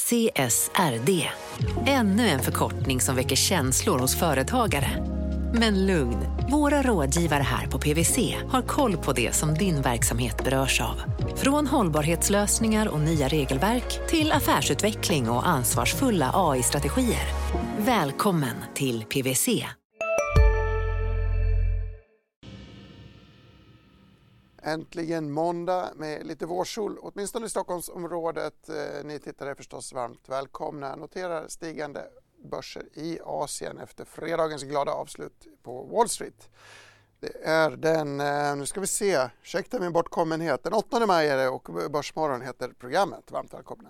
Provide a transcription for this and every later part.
CSRD. Ännu en förkortning som väcker känslor hos företagare. Men lugn, våra rådgivare här på PwC har koll på det som din verksamhet berörs av. Från hållbarhetslösningar och nya regelverk till affärsutveckling och ansvarsfulla AI-strategier. Välkommen till PwC. Äntligen måndag med lite vårsol, åtminstone i Stockholmsområdet. Ni tittare är förstås varmt välkomna. Noterar stigande börser i Asien efter fredagens glada avslut på Wall Street. Det är den, nu ska vi se, ursäkta min bortkommenhet, den 8 maj är det och Börsmorgon heter programmet. Varmt välkomna.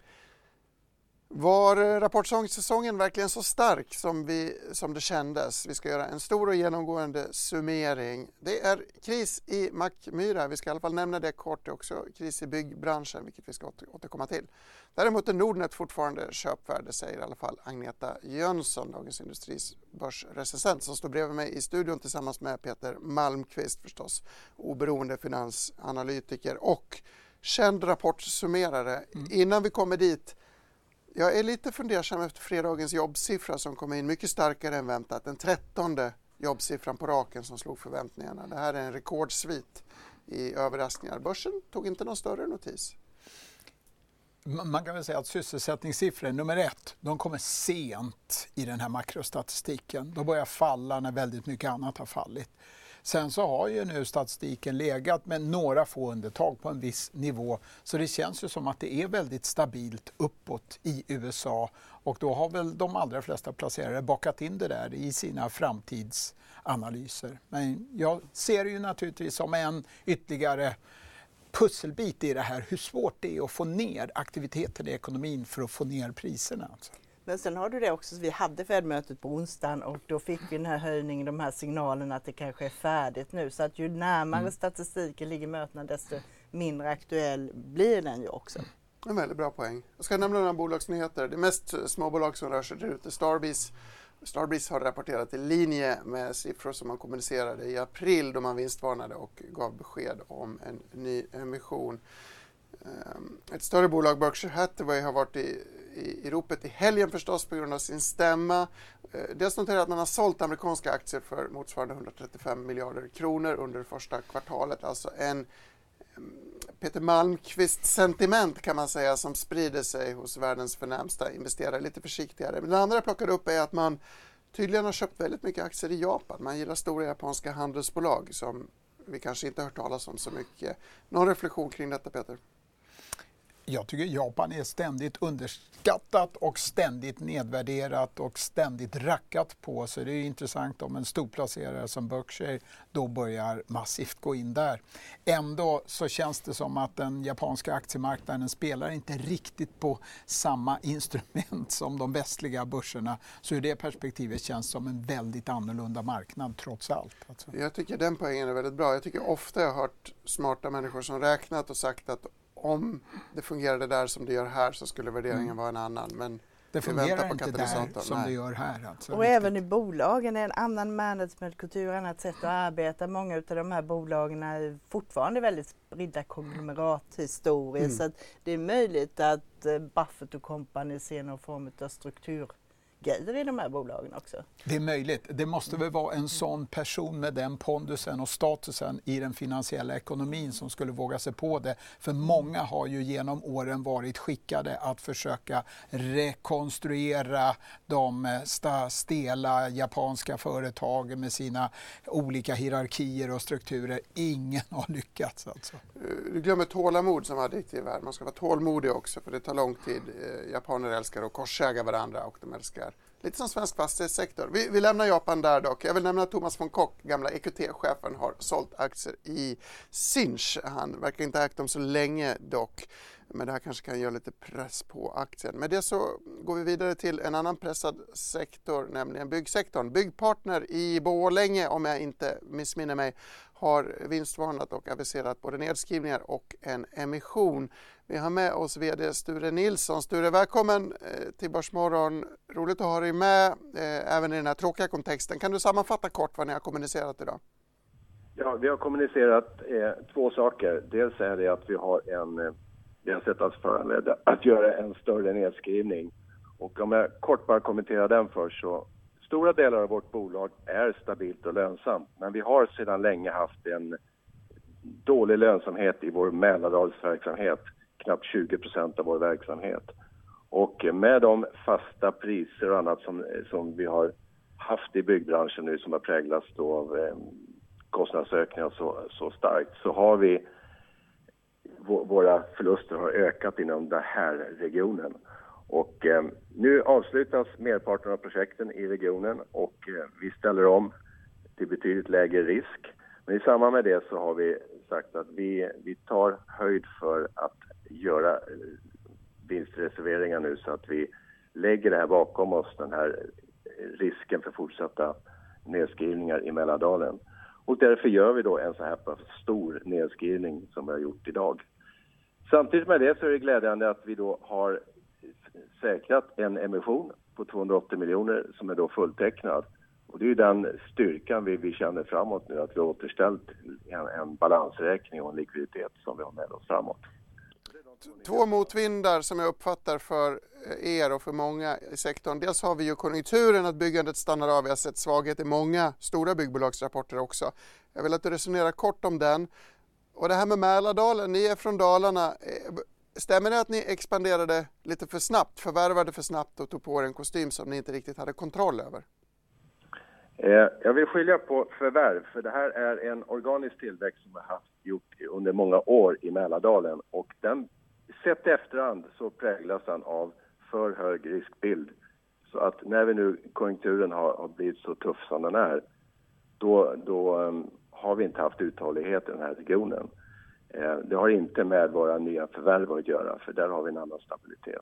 Var rapportsäsongen verkligen så stark som det kändes? Vi ska göra en stor och genomgående summering. Det är kris i Mackmyra. Vi ska i alla fall nämna det kort. Det är också kris i byggbranschen, vilket vi ska återkomma till. Däremot är Nordnet fortfarande köpvärde, säger i alla fall Agneta Jönsson, Dagens Industris börsrecensent, som står bredvid mig i studion tillsammans med Peter Malmqvist förstås, oberoende finansanalytiker och känd rapportsummerare. Innan vi kommer dit, jag är lite fundersam efter fredagens jobbsiffra som kom in mycket starkare än väntat. Den 13:e jobbsiffran på raken som slog förväntningarna. Det här är en rekordsvit i överraskningar. Börsen tog inte någon större notis. Man kan väl säga att sysselsättningssiffror nummer 1, de kommer sent i den här makrostatistiken. De börjar falla när väldigt mycket annat har fallit. Sen så har ju nu statistiken legat med några få undantag på en viss nivå. Så det känns ju som att det är väldigt stabilt uppåt i USA. Och då har väl de allra flesta placerare bakat in det där i sina framtidsanalyser. Men jag ser ju naturligtvis som en ytterligare pusselbit i det här hur svårt det är att få ner aktiviteten i ekonomin för att få ner priserna. Alltså. Men sen har du det också, vi hade Fed-mötet på onsdagen och då fick vi den här höjningen, de här signalerna att det kanske är färdigt nu. Så att ju närmare statistiken ligger mötena desto mindre aktuell blir den ju också. En väldigt bra poäng. Jag ska nämna några bolagsnyheter. Det mest småbolag som rör sig där ute, Starbreeze har rapporterat i linje med siffror som man kommunicerade i april då man vinstvarnade och gav besked om en ny emission. Ett större bolag, Berkshire Hathaway, har varit i ropet i helgen förstås på grund av sin stämma. Dels noterar att man har sålt amerikanska aktier för motsvarande 135 miljarder kronor under första kvartalet. Alltså en Peter Malmqvist-sentiment kan man säga som sprider sig hos världens förnämsta investerare lite försiktigare. Men det andra jag plockade upp är att man tydligen har köpt väldigt mycket aktier i Japan. Man gillar stora japanska handelsbolag som vi kanske inte har hört talas om så mycket. Någon reflektion kring detta, Peter? Jag tycker Japan är ständigt underskattat och ständigt nedvärderat och ständigt rackat på. Så det är intressant om en storplacerare som Berkshire då börjar massivt gå in där. Ändå så känns det som att den japanska aktiemarknaden spelar inte riktigt på samma instrument som de västliga börserna. Så i det perspektivet känns det som en väldigt annorlunda marknad trots allt. Alltså. Jag tycker den poängen är väldigt bra. Jag tycker ofta jag har hört smarta människor som räknat och sagt att om det fungerade där som det gör här så skulle värderingen vara en annan. Men det fungerar inte där som det gör här. Alltså. Och även i bolagen är en annan managementkultur, annat sätt att arbeta. Många av de här bolagen är fortfarande väldigt spridda konglomerathistorier. Så att det är möjligt att Buffett och company ser någon form av strukturgrejer i de här bolagen också. Det är möjligt. Det måste väl vara en sån person med den pondusen och statusen i den finansiella ekonomin som skulle våga sig på det. För många har ju genom åren varit skickade att försöka rekonstruera de stela japanska företagen med sina olika hierarkier och strukturer. Ingen har lyckats alltså. Du glömmer tålamod som adjektiv här. Man ska vara tålmodig också för det tar lång tid. Japaner älskar att korsäga varandra och de älskar lite som svensk fastighetssektor. Vi lämnar Japan där dock. Jag vill nämna att Thomas von Kock, gamla EQT-chefen, har sålt aktier i Sinch. Han verkar inte ha ägt dem så länge dock. Men det här kanske kan göra lite press på aktien. Med det så går vi vidare till en annan pressad sektor, nämligen byggsektorn. Byggpartner i Borlänge, om jag inte missminner mig, har vinstvarnat och aviserat både nedskrivningar och en emission. Vi har med oss vd Sture Nilsson. Sture, välkommen till Börsmorgon. Roligt att ha dig med även i den här tråkiga kontexten. Kan du sammanfatta kort vad ni har kommunicerat idag? Ja, vi har kommunicerat två saker. Dels är det att vi har en det har sett oss föranledda att göra en större nedskrivning. Och om jag kort bara kommenterar den först, så stora delar av vårt bolag är stabilt och lönsamt. Men vi har sedan länge haft en dålig lönsamhet i vår Mälardalsverksamhet, knappt 20% av vår verksamhet. Och med de fasta priser och annat som vi har haft i byggbranschen nu, som har präglats då av kostnadsökningar så starkt, så har vi våra förluster har ökat inom den här regionen. Och nu avslutas merparten av projekten i regionen och vi ställer om till betydligt lägre risk. Men i samband med det så har vi sagt att vi tar höjd för att göra vinstreserveringar nu, så att vi lägger det här bakom oss, den här risken för fortsatta nedskrivningar i Mälardalen. Och därför gör vi då en så här stor nedskrivning som vi har gjort idag. Samtidigt med det så är det glädjande att vi då har säkrat en emission på 280 miljoner som är då fulltecknad. Och det är ju den styrkan vi känner framåt nu, att vi har återställt en balansräkning och en likviditet som vi har med oss framåt. Två motvindar som jag uppfattar för er och för många i sektorn. Dels har vi ju konjunkturen, att byggandet stannar av. Vi har sett svaghet i många stora byggbolagsrapporter också. Jag vill att du resonerar kort om den. Och det här med Mälardalen, ni är från Dalarna. Stämmer det att ni expanderade lite för snabbt, förvärvade för snabbt och tog på er en kostym som ni inte riktigt hade kontroll över? Jag vill skilja på förvärv, för det här är en organisk tillväxt som vi har gjort under många år i Mälardalen. Och den, sett i efterhand, så präglas den av för hög riskbild. Så att när vi nu konjunkturen har blivit så tuff som den är, då har vi inte haft uthållighet i den här regionen. Det har inte med våra nya förvärv att göra, för där har vi en annan stabilitet.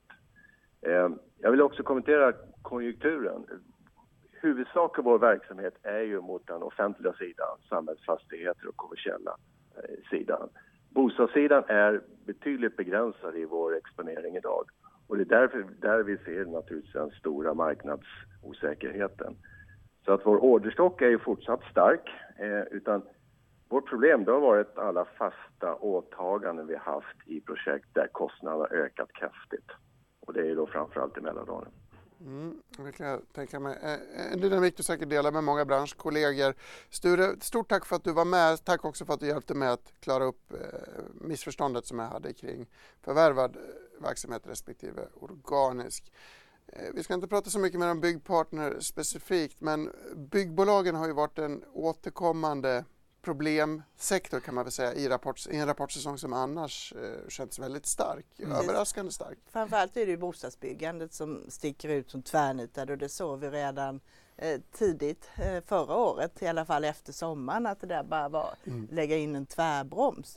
Jag vill också kommentera konjunkturen. Huvudsak av vår verksamhet är ju mot den offentliga sidan, samhällsfastigheter och kommersiella sidan. Bostadssidan är betydligt begränsad i vår exponering idag. Och det är därför där vi ser naturligtvis den stora marknadsosäkerheten. Så att vår orderstock är ju fortsatt stark, utan vårt problem då har varit alla fasta åtaganden vi haft i projekt där kostnaderna har ökat kraftigt. Och det är ju då framförallt i Mälardalen. Det kan jag tänka mig. En dynamik du säkert delar med många branschkollegor. Sture, stort tack för att du var med. Tack också för att du hjälpte med att klara upp missförståndet som jag hade kring förvärvad verksamhet respektive organisk. Vi ska inte prata så mycket med en byggpartner specifikt, men byggbolagen har ju varit en återkommande problemsektor kan man väl säga i en rapportsäsong som annars känns väldigt stark, överraskande stark. Framförallt är det ju bostadsbyggandet som sticker ut som tvärnitad, och det såg vi redan tidigt förra året, i alla fall efter sommaren, att det där bara var lägga in en tvärbroms.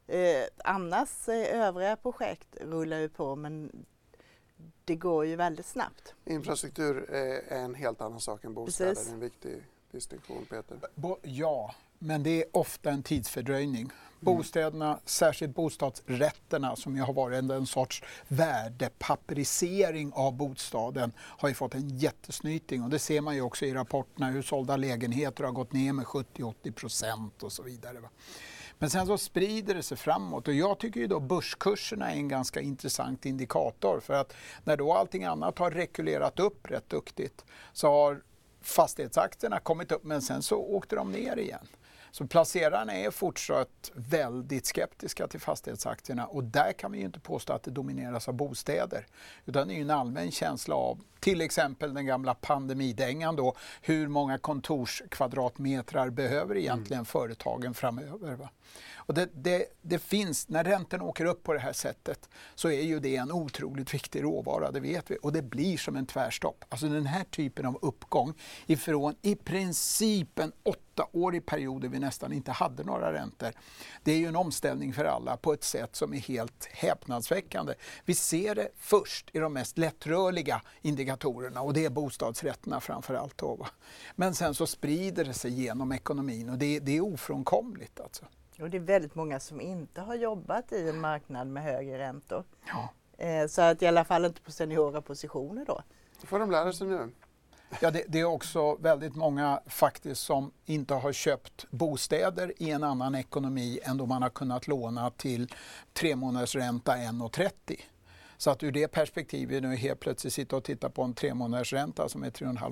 Annars övriga projekt rullar ju på, men det går ju väldigt snabbt. Infrastruktur är en helt annan sak än bostäder. Precis. Det är en viktig distinktion, Peter. Ja, men det är ofta en tidsfördröjning. Bostäderna, särskilt bostadsrätterna som ju har varit en sorts värdepapperisering av bostaden, har ju fått en jättesnyting, och det ser man ju också i rapporterna hur sålda lägenheter har gått ner med 70-80% och så vidare. Va? Men sen så sprider det sig framåt, och jag tycker ju då börskurserna är en ganska intressant indikator, för att när då allting annat har rekulerat upp rätt duktigt så har fastighetsaktierna kommit upp, men sen så åkte de ner igen. Så placerarna är fortsatt väldigt skeptiska till fastighetsaktierna, och där kan vi ju inte påstå att det domineras av bostäder, utan det är ju en allmän känsla av till exempel den gamla pandemidängan då, hur många kontorskvadratmetrar behöver egentligen företagen framöver, va? Och det finns, när räntan åker upp på det här sättet så är ju det en otroligt viktig råvara, det vet vi. Och det blir som en tvärstopp. Alltså den här typen av uppgång ifrån i princip en 8-årig period där vi nästan inte hade några räntor. Det är ju en omställning för alla på ett sätt som är helt häpnadsväckande. Vi ser det först i de mest lättrörliga indikatorerna, och det är bostadsrätterna framförallt då, va? Men sen så sprider det sig genom ekonomin, och det är ofrånkomligt alltså. Och det är väldigt många som inte har jobbat i en marknad med högre räntor. Ja. Så att i alla fall inte på seniora positioner då. Det får de lära sig nu. Ja, det är också väldigt många faktiskt som inte har köpt bostäder i en annan ekonomi än då man har kunnat låna till 3 månaders ränta 1,30. Så att ur det perspektivet nu helt plötsligt sitta och titta på en 3 månaders ränta som är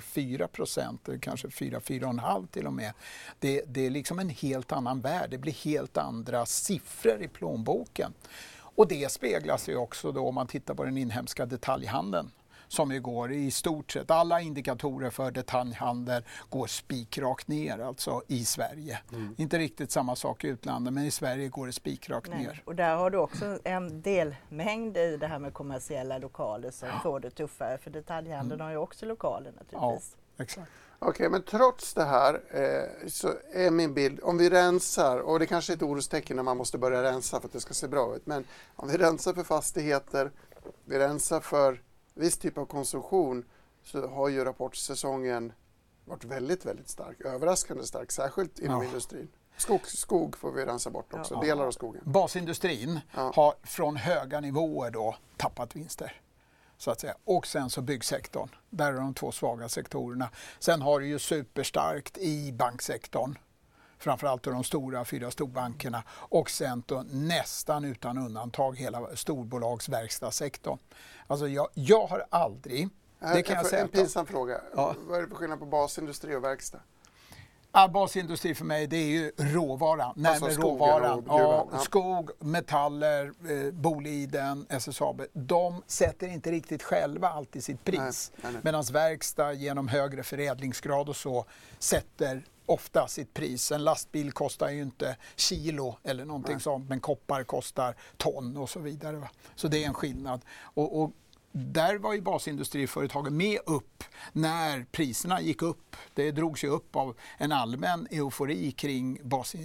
3,5-4%, kanske 4,5 till och med. Det är liksom en helt annan värld, det blir helt andra siffror i plånboken. Och det speglas ju också då om man tittar på den inhemska detaljhandeln. Som ju går i stort sett, alla indikatorer för detaljhandel går spikrakt ner alltså i Sverige. Inte riktigt samma sak i utlandet, men i Sverige går det spikrakt ner. Och där har du också en delmängd i det här med kommersiella lokaler som får det tuffare, för detaljhandeln har ju också lokaler naturligtvis. Ja, exakt. Okej, men trots det här så är min bild, om vi rensar, och det kanske är ett orostecken när man måste börja rensa för att det ska se bra ut, men om vi rensar för fastigheter, vi rensar för viss typ av konsumtion, så har ju rapportsäsongen varit väldigt, väldigt stark. Överraskande stark, särskilt inom industrin. Skog får vi rensa bort också, delar av skogen. Basindustrin har från höga nivåer då tappat vinster. Så att säga. Och sen så byggsektorn, där är de 2 svaga sektorerna. Sen har det ju superstarkt i banksektorn. Framförallt de stora 4 storbankerna, och sen då nästan utan undantag hela storbolagsverkstadssektorn. Alltså jag har aldrig... Det kan jag säga. En pinsam fråga. Ja. Vad är det för skillnad på basindustri och verkstad? Basindustri för mig, det är ju råvaran, närmare råvaran. Skog, metaller, Boliden, SSAB, de sätter inte riktigt själva alltid sitt pris. Nej. Medan verkstad genom högre förädlingsgrad och så sätter ofta sitt pris. En lastbil kostar ju inte kilo eller någonting sånt, men koppar kostar ton och så vidare. Va? Så det är en skillnad. Och där var ju basindustriföretagen med upp när priserna gick upp. Det drogs ju upp av en allmän eufori kring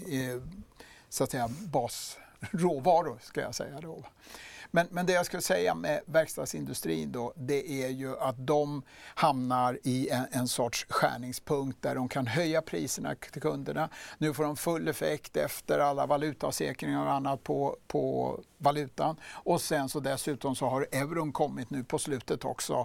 basråvaror, ska jag säga då. Men det jag skulle säga med verkstadsindustrin då, det är ju att de hamnar i en sorts skärningspunkt där de kan höja priserna till kunderna. Nu får de full effekt efter alla valutasäkringar och annat på valutan. Och sen så dessutom så har euron kommit nu på slutet också.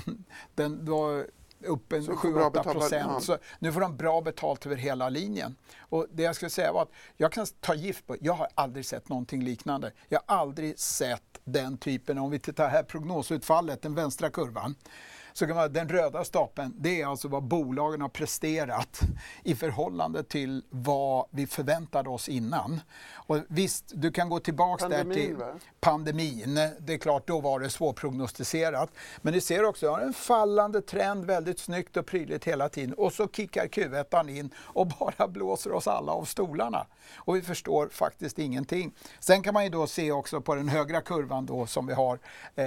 Den var upp en 7-8%. Så nu får de bra betalt över hela linjen. Och det jag skulle säga var att jag kan ta gift på, jag har aldrig sett någonting liknande. Jag har aldrig sett den typen, om vi tittar här prognosutfallet, den vänstra kurvan. Så kan man, den röda stapeln, det är alltså vad bolagen har presterat i förhållande till vad vi förväntade oss innan. Och visst, du kan gå tillbaka där till pandemin. Det är klart, då var det svårprognostiserat. Men ni ser också, jag har en fallande trend, väldigt snyggt och prydligt hela tiden. Och så kickar Q1 in och bara blåser oss alla av stolarna. Och vi förstår faktiskt ingenting. Sen kan man ju då se också på den högra kurvan då som vi har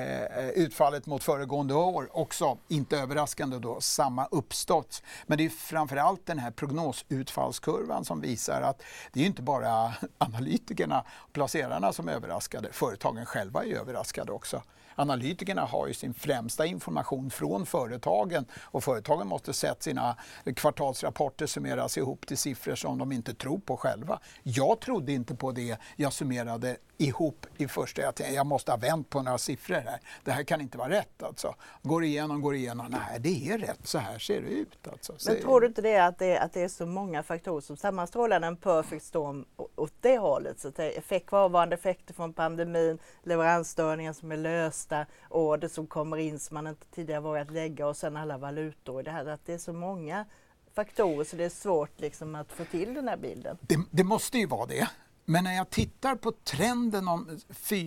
utfallet mot föregående år också. Inte överraskande då, samma uppstått. Men det är framförallt den här prognosutfallskurvan som visar att det är inte bara analytikerna och placerarna som är överraskade. Företagen själva är överraskade också. Analytikerna har ju sin främsta information från företagen, och företagen måste sett sina kvartalsrapporter summeras ihop till siffror som de inte tror på själva. Jag trodde inte på det jag summerade ihop i första. Jag måste ha vänt på några siffror här. Det här kan inte vara rätt alltså. Går igenom. Nej, det är rätt. Så här ser det ut alltså. Men tror du inte det att det är så många faktorer som sammanstrålar en perfect storm åt det hållet? Så att det är kvarvarande effekter från pandemin, leveransstörningar som är lösta, order som kommer in som man inte tidigare vågat lägga, och sen alla valutor. Det här, att det är så många faktorer så det är svårt liksom att få till den här bilden. Det måste ju vara det. Men när jag tittar på trenden om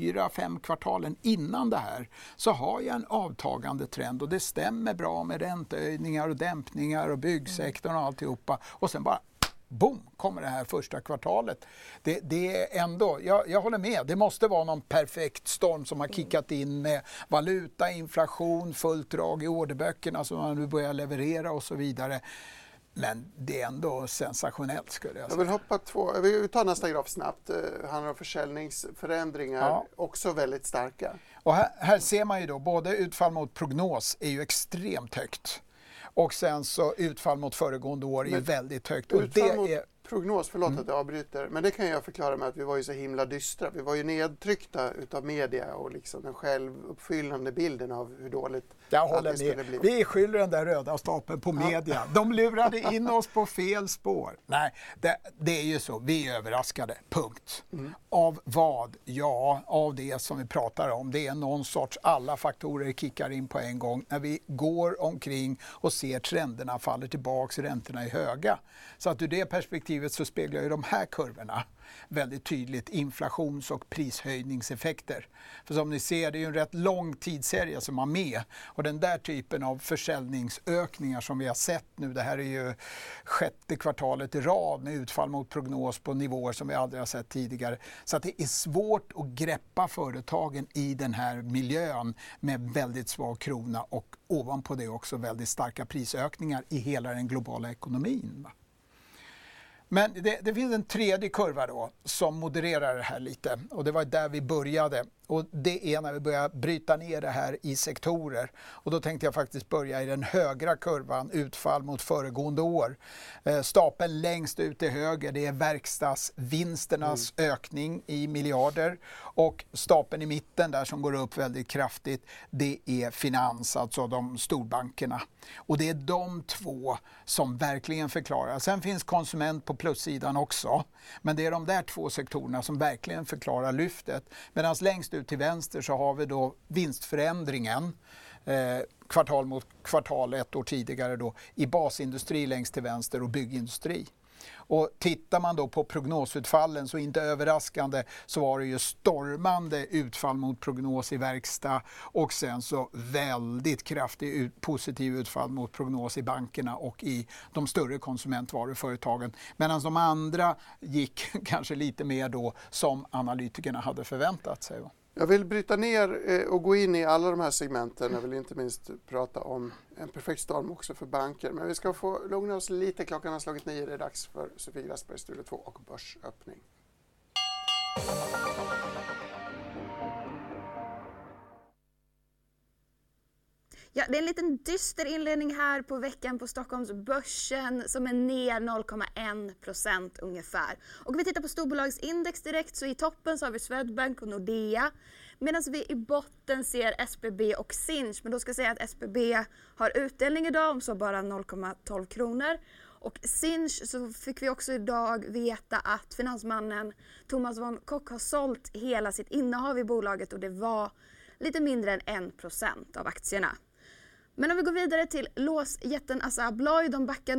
4-5 kvartalen innan det här, så har jag en avtagande trend, och det stämmer bra med räntehöjningar och dämpningar och byggsektorn och alltihopa. Och sen bara boom, kommer det här första kvartalet. Det är ändå, jag håller med, det måste vara någon perfekt storm som har kickat in med valuta, inflation, fullt drag i orderböckerna som man nu börjar leverera och så vidare. Men det är ändå sensationellt, skulle jag säga. Jag vill ta nästa graf snabbt. Handlar om försäljningsförändringar, också väldigt starka. Och här ser man ju då, både utfall mot prognos är ju extremt högt. Och sen så utfall mot föregående år är ju väldigt högt. Och utfall mot prognos, förlåt att jag avbryter, men det kan jag förklara med att vi var ju så himla dystra. Vi var ju nedtryckta utav media och liksom den självuppfyllande bilden av hur dåligt det skulle bli. Vi skyller den där röda stapeln på media. De lurade in oss på fel spår. Nej, det är ju så. Vi är överraskade. Punkt. Av vad? Ja, av det som vi pratar om. Det är någon sorts alla faktorer kickar in på en gång när vi går omkring och ser trenderna faller tillbaks, räntorna är höga. Så att ur det perspektivet så speglar ju de här kurvorna väldigt tydligt inflations- och prishöjningseffekter. För som ni ser, det är ju en rätt lång tidsserie som är med. Och den där typen av försäljningsökningar som vi har sett nu, det här är ju 6:e kvartalet i rad med utfall mot prognos på nivåer som vi aldrig har sett tidigare. Så att det är svårt att greppa företagen i den här miljön med väldigt svag krona och ovanpå det också väldigt starka prisökningar i hela den globala ekonomin. Men det finns en tredje kurva då som modererar det här lite och det var där vi började. Och det är när vi börjar bryta ner det här i sektorer. Och då tänkte jag faktiskt börja i den högra kurvan, utfall mot föregående år. Stapeln längst ut till höger, det är verkstadsvinsternas ökning i miljarder. Och stapeln i mitten där som går upp väldigt kraftigt, det är finans, alltså de storbankerna. Och det är de två som verkligen förklarar. Sen finns konsument på plussidan också. Men det är de där två sektorerna som verkligen förklarar lyftet. Medan längst ut till vänster så har vi då vinstförändringen kvartal mot kvartal ett år tidigare då i basindustri längst till vänster och byggindustri. Och tittar man då på prognosutfallen så inte överraskande så var det ju stormande utfall mot prognos i verkstad och sen så väldigt kraftig positiv utfall mot prognos i bankerna och i de större konsumentvaruföretagen. Medan de andra gick kanske lite mer då som analytikerna hade förväntat sig. Jag vill bryta ner och gå in i alla de här segmenten. Jag vill inte minst prata om en perfekt storm också för banker. Men vi ska få lugna oss lite. Klockan har slagit 9. Det är dags för Sofie Grassbergs Studio 2 och börsöppning. Ja, det är en liten dyster inledning här på veckan på Stockholmsbörsen som är ner 0,1% ungefär. Och vi tittar på storbolagsindex direkt så i toppen så har vi Swedbank och Nordea. Medan vi i botten ser SBB och Sinch. Men då ska jag säga att SBB har utdelning idag om så bara 0,12 kronor. Och Sinch så fick vi också idag veta att finansmannen Thomas von Kock har sålt hela sitt innehav i bolaget och det var lite mindre än 1% av aktierna. Men om vi går vidare till låsjätten Assa Abloy, de backar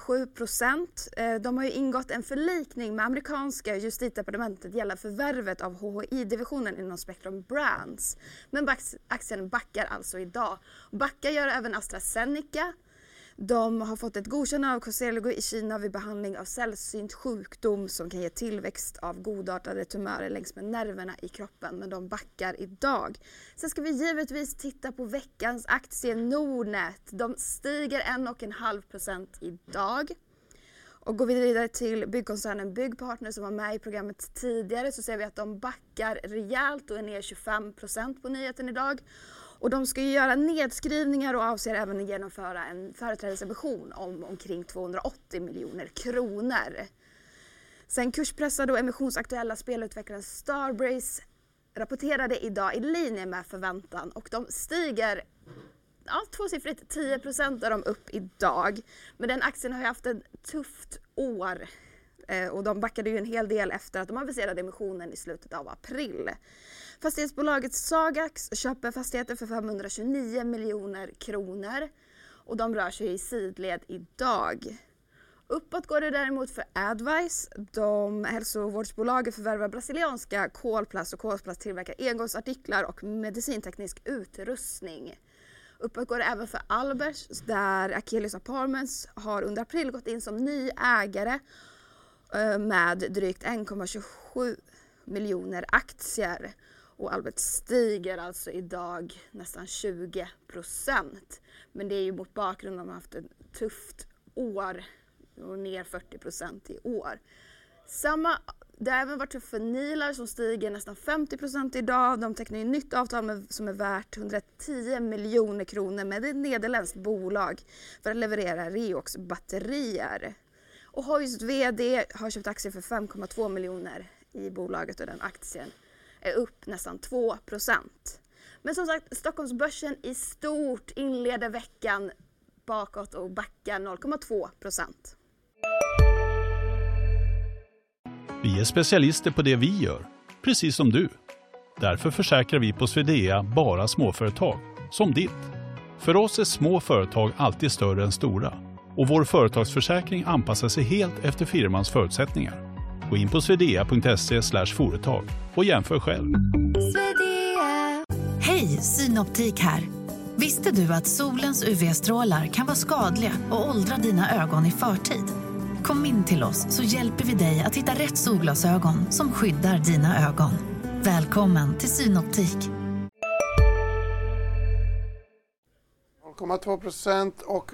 0,7%. De har ju ingått en förlikning med amerikanska justitiedepartementet gällande förvärvet av HHI-divisionen inom Spectrum Brands. Men aktien backar alltså idag. Backar gör även AstraZeneca. De har fått ett godkännande av Koselugo i Kina vid behandling av sällsynt sjukdom som kan ge tillväxt av godartade tumörer längs med nerverna i kroppen. Men de backar idag. Sen ska vi givetvis titta på veckans aktie Nordnet. De stiger 1,5% idag. Och går vi vidare till byggkoncernen Byggpartner som var med i programmet tidigare så ser vi att de backar rejält och är ner 25% på nyheten idag. Och de ska ju göra nedskrivningar och avser även att genomföra en företrädesemission om omkring 280 miljoner kronor. Sen kurspressade och emissionsaktuella spelutvecklaren Starbreeze rapporterade idag i linje med förväntan och de stiger tvåsiffrigt 10% är de upp idag. Men den aktien har ju haft ett tufft år och de backade ju en hel del efter att de aviserade emissionen i slutet av april. Fastighetsbolaget Sagax köper fastigheter för 529 miljoner kronor och de rör sig i sidled idag. Uppåt går det däremot för Advice. De hälsovårdsbolaget förvärvar brasilianska Kolplast och Kolplast tillverkar engångsartiklar och medicinteknisk utrustning. Uppåt går det även för Albers där Achilles Apartments har under april gått in som ny ägare med drygt 1,27 miljoner aktier. Och Albert stiger alltså idag nästan 20%. Men det är ju mot bakgrund av att de har haft ett tufft år och ner 40% i år. Det har även varit tufft för Nilar som stiger nästan 50% idag. De tecknar ju nytt avtal som är värt 110 miljoner kronor med ett nederländskt bolag för att leverera Reox batterier. Och Hoist vd har köpt aktier för 5,2 miljoner i bolaget och den aktien är upp nästan 2%. Men som sagt, Stockholmsbörsen i stort inleder veckan bakåt och backar 0,2%. Vi är specialister på det vi gör, precis som du. Därför försäkrar vi på Swedea bara småföretag, som ditt. För oss är små företag alltid större än stora. Och vår företagsförsäkring anpassar sig helt efter firmans förutsättningar. Gå in på swedea.se/företag och jämför själv. Hej, Synoptik här. Visste du att solens UV-strålar kan vara skadliga och åldra dina ögon i förtid? Kom in till oss så hjälper vi dig att hitta rätt solglasögon som skyddar dina ögon. Välkommen till Synoptik. 0,2% och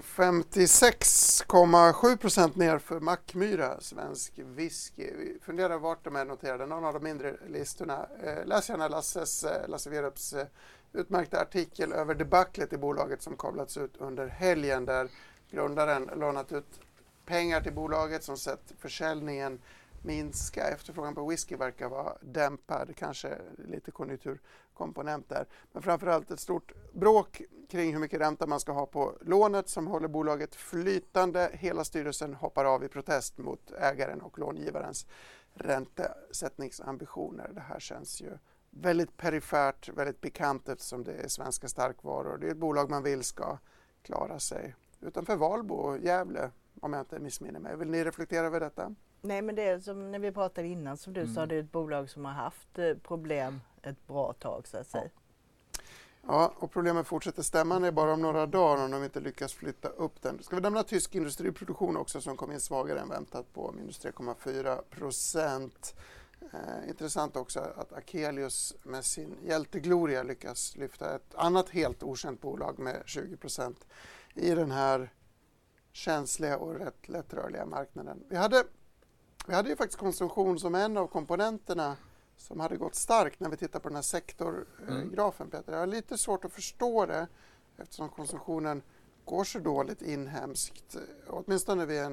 56,7% ner för Mackmyra, svensk whisky. Vi funderar vart de är noterade, någon av de mindre listorna. Läs gärna Lasse Werups utmärkta artikel över debaclet i bolaget som kablats ut under helgen, där grundaren lånat ut pengar till bolaget som sett försäljningen minska. Efterfrågan på whisky verkar vara dämpad, kanske lite konjunkturkomponent där. Men framförallt ett stort bråk kring hur mycket ränta man ska ha på lånet som håller bolaget flytande. Hela styrelsen hoppar av i protest mot ägaren och långivarens räntesättningsambitioner. Det här känns ju väldigt perifert, väldigt pikant eftersom det är svenska starkvaror. Det är ett bolag man vill ska klara sig utanför Valbo och Gävle, om jag inte missminner mig. Vill ni reflektera över detta? Nej, men det är som när vi pratade innan, som du sa, det är ett bolag som har haft problem ett bra tag, så att säga. Ja, och problemet fortsätter stämma ner bara om några dagar om de inte lyckas flytta upp den. Ska vi nämna tysk industriproduktion också som kom in svagare än väntat på minus 3,4%. Intressant också att Akelius med sin hjältegloria lyckas lyfta ett annat helt okänt bolag med 20% i den här känsliga och rätt lättrörliga marknaden. Vi hade ju faktiskt konsumtion som en av komponenterna som hade gått starkt när vi tittar på den här sektorgrafen, Peter. Jag har lite svårt att förstå det eftersom konsumtionen går så dåligt inhemskt, åtminstone vid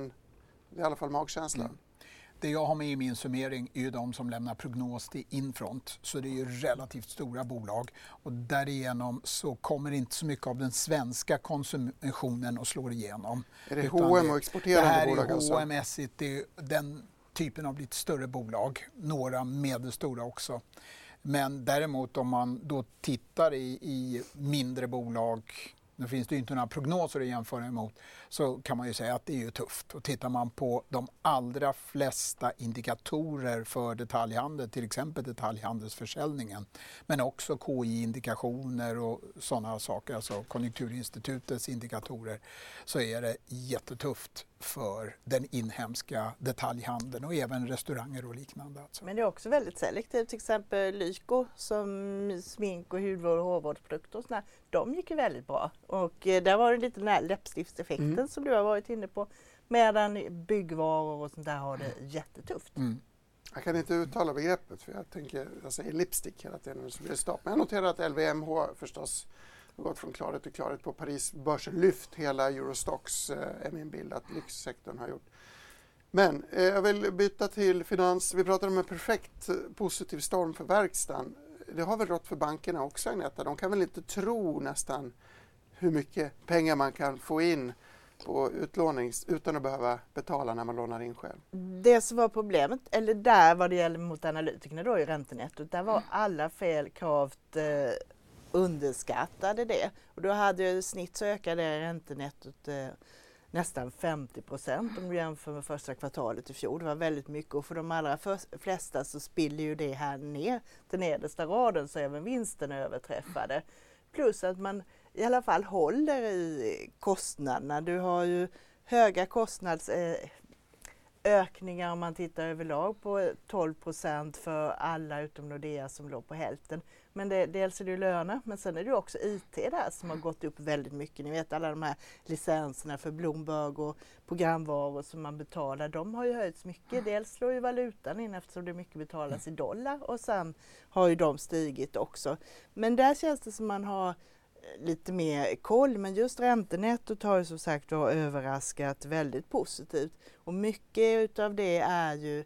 i alla fall magkänsla. Det jag har med i min summering är ju de som lämnar prognos till Infront, så det är ju relativt stora bolag och därigenom så kommer inte så mycket av den svenska konsumtionen att slå igenom. Är det H&M och exporterande bolag? Det här är H&M-mässigt, det är den typen av lite större bolag, några medelstora också. Men däremot om man då tittar i mindre bolag, nu finns det ju inte några prognoser att jämföra emot, så kan man ju säga att det är ju tufft. Och tittar man på de allra flesta indikatorer för detaljhandel, till exempel detaljhandelsförsäljningen, men också KI-indikationer och sådana saker, alltså Konjunkturinstitutets indikatorer, så är det jättetufft för den inhemska detaljhandeln och även restauranger och liknande. Alltså. Men det är också väldigt selektivt, till exempel Lyko som smink och hudvård och hårvårdsprodukter och sådär, de gick ju väldigt bra. Och där var det lite den här läppstiftseffekten som du har varit inne på, medan byggvaror och sånt där har det jättetufft. Jag kan inte uttala begreppet för jag säger lipstick hela tiden så blir det stopp. Men jag noterar att LVMH förstås har gått från klarhet till klarhet på Parisbörsen, lyft hela Eurostox, är min bild att lyxsektorn har gjort. Men jag vill byta till finans. Vi pratar om en perfekt positiv storm för verkstaden. Det har väl rått för bankerna också, Agneta. De kan väl inte tro nästan hur mycket pengar man kan få in på utlåning utan att behöva betala när man lånar in själv. Det som var problemet, eller där vad det gäller mot analytikerna då i räntenettot, där var alla fel kravt underskattade det. Och då hade ju snitt så ökade räntenettot nästan 50% om du jämför med första kvartalet i fjol. Det var väldigt mycket och för de allra flesta så spiller ju det här ner till nedersta raden så även vinsten överträffade. Plus att man i alla fall håller i kostnaderna. Du har ju höga kostnadsökningar om man tittar överlag på 12% för alla utom Nordea som låg på hälften. Men dels är det ju löner, men sen är det också IT där som har gått upp väldigt mycket. Ni vet alla de här licenserna för Bloomberg och programvaror som man betalar, de har ju höjts mycket. Dels slår ju valutan in eftersom det mycket betalas i dollar och sen har ju de stigit också. Men där känns det som man har lite mer koll, men just räntenettot har ju som sagt överraskat väldigt positivt. Och mycket av det är ju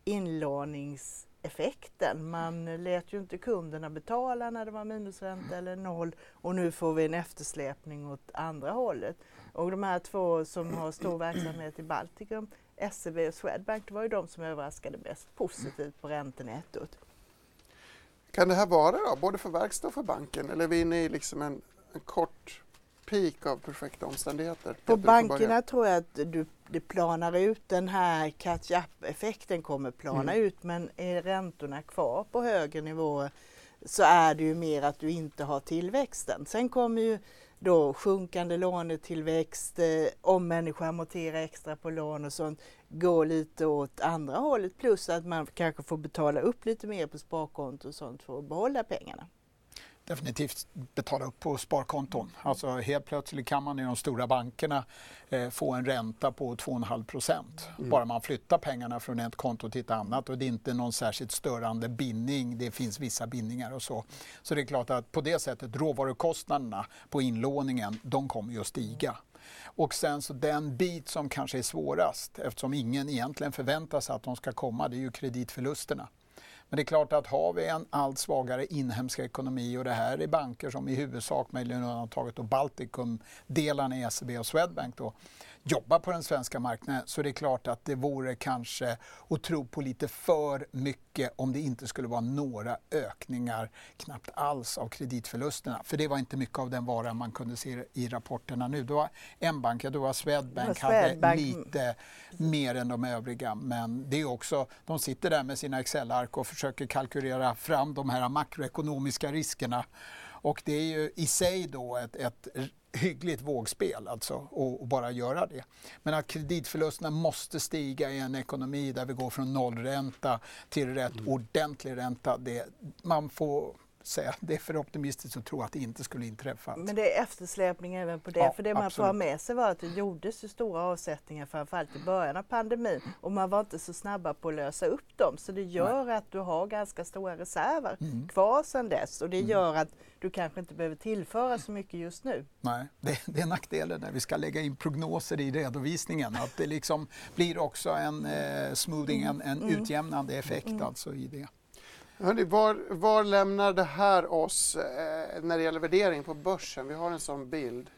inlåningseffekten. Man lät ju inte kunderna betala när det var minusränta eller noll, och nu får vi en eftersläpning åt andra hållet. Och de här två som har stor verksamhet i Baltikum, SEB och Swedbank, det var ju de som överraskade mest positivt på räntenettot. Kan det här vara då, både för verkstad och för banken, eller är vi inne i liksom en kort peak av perfekta omständigheter? På bankerna tror jag att det planar ut, den här catch-up-effekten kommer plana ut, men är räntorna kvar på högre nivåer så är det ju mer att du inte har tillväxten. Sen kommer ju då sjunkande lånetillväxt, om människor amorterar extra på lån och sånt, går lite åt andra hållet, plus att man kanske får betala upp lite mer på sparkonto och sånt för att behålla pengarna. Definitivt betala upp på sparkonton. Alltså helt plötsligt kan man i de stora bankerna få en ränta på 2,5%. Bara man flyttar pengarna från ett konto till ett annat, och det är inte någon särskilt störande bindning. Det finns vissa bindningar och så. Så det är klart att på det sättet råvarukostnaderna på inlåningen, de kommer ju att stiga. Och sen så den bit som kanske är svårast, eftersom ingen egentligen förväntar sig att de ska komma, det är ju kreditförlusterna. Men det är klart att har vi en allt svagare inhemsk ekonomi, och det här är banker som i huvudsak, möjligen undantaget och Baltikum-delarna i SEB och Swedbank då, jobbar på den svenska marknaden, så det är klart att det vore kanske att tro på lite för mycket om det inte skulle vara några ökningar, knappt alls, av kreditförlusterna. För det var inte mycket av den vara man kunde se i rapporterna nu. Det var en bank, det var Swedbank, hade lite mer än de övriga, men det är också, de sitter där med sina Excel-ark och försöker kalkylera fram de här makroekonomiska riskerna, och det är ju i sig då ett hyggligt vågspel alltså, och bara göra det. Men att kreditförlusterna måste stiga i en ekonomi där vi går från nollränta till rätt ordentlig ränta, man får säga, det är för optimistiskt att tro att det inte skulle inträffa. Men det är eftersläpning även på det, ja, för det man får ha med sig var att det gjordes ju stora avsättningar framförallt i början av pandemin, och man var inte så snabba på att lösa upp dem, så det gör att du har ganska stora reserver kvar sedan dess, och det gör att du kanske inte behöver tillföra så mycket just nu. Nej, det är nackdelen när vi ska lägga in prognoser i redovisningen, att det liksom blir också en smoothing, en utjämnande effekt alltså i det. Hörrni, var lämnar det här oss när det gäller värdering på börsen? Vi har en sån bild.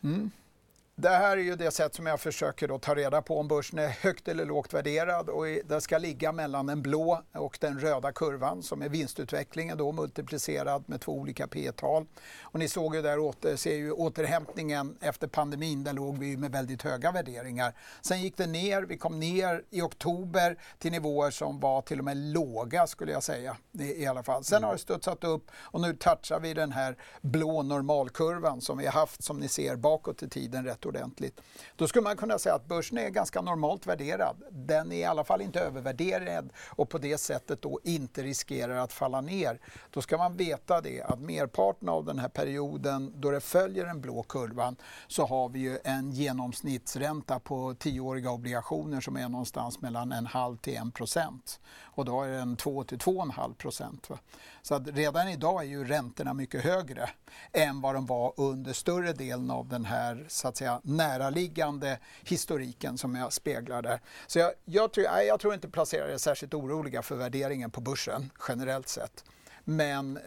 Det här är ju det sätt som jag försöker då ta reda på om börsen är högt eller lågt värderad, och det ska ligga mellan den blå och den röda kurvan som är vinstutvecklingen då multiplicerad med 2 olika P-tal. Och ni såg ju där ser ju återhämtningen efter pandemin, där låg vi med väldigt höga värderingar. Sen gick det ner, vi kom ner i oktober till nivåer som var till och med låga, skulle jag säga i alla fall. Sen har det studsat upp, och nu touchar vi den här blå normalkurvan som vi har haft, som ni ser, bakåt i tiden rätt ordentligt. Då skulle man kunna säga att börsen är ganska normalt värderad. Den är i alla fall inte övervärderad, och på det sättet då inte riskerar att falla ner. Då ska man veta det, att merparten av den här perioden då det följer den blå kurvan, så har vi ju en genomsnittsränta på 10-åriga obligationer som är någonstans mellan 0,5 till 1%. Och då är den 2 till 2,5%. Så att redan idag är ju räntorna mycket högre än vad de var under större delen av den här, så att säga, näraliggande historiken som jag speglar där. Så jag tror inte placerare är särskilt oroliga för värderingen på börsen generellt sett. Men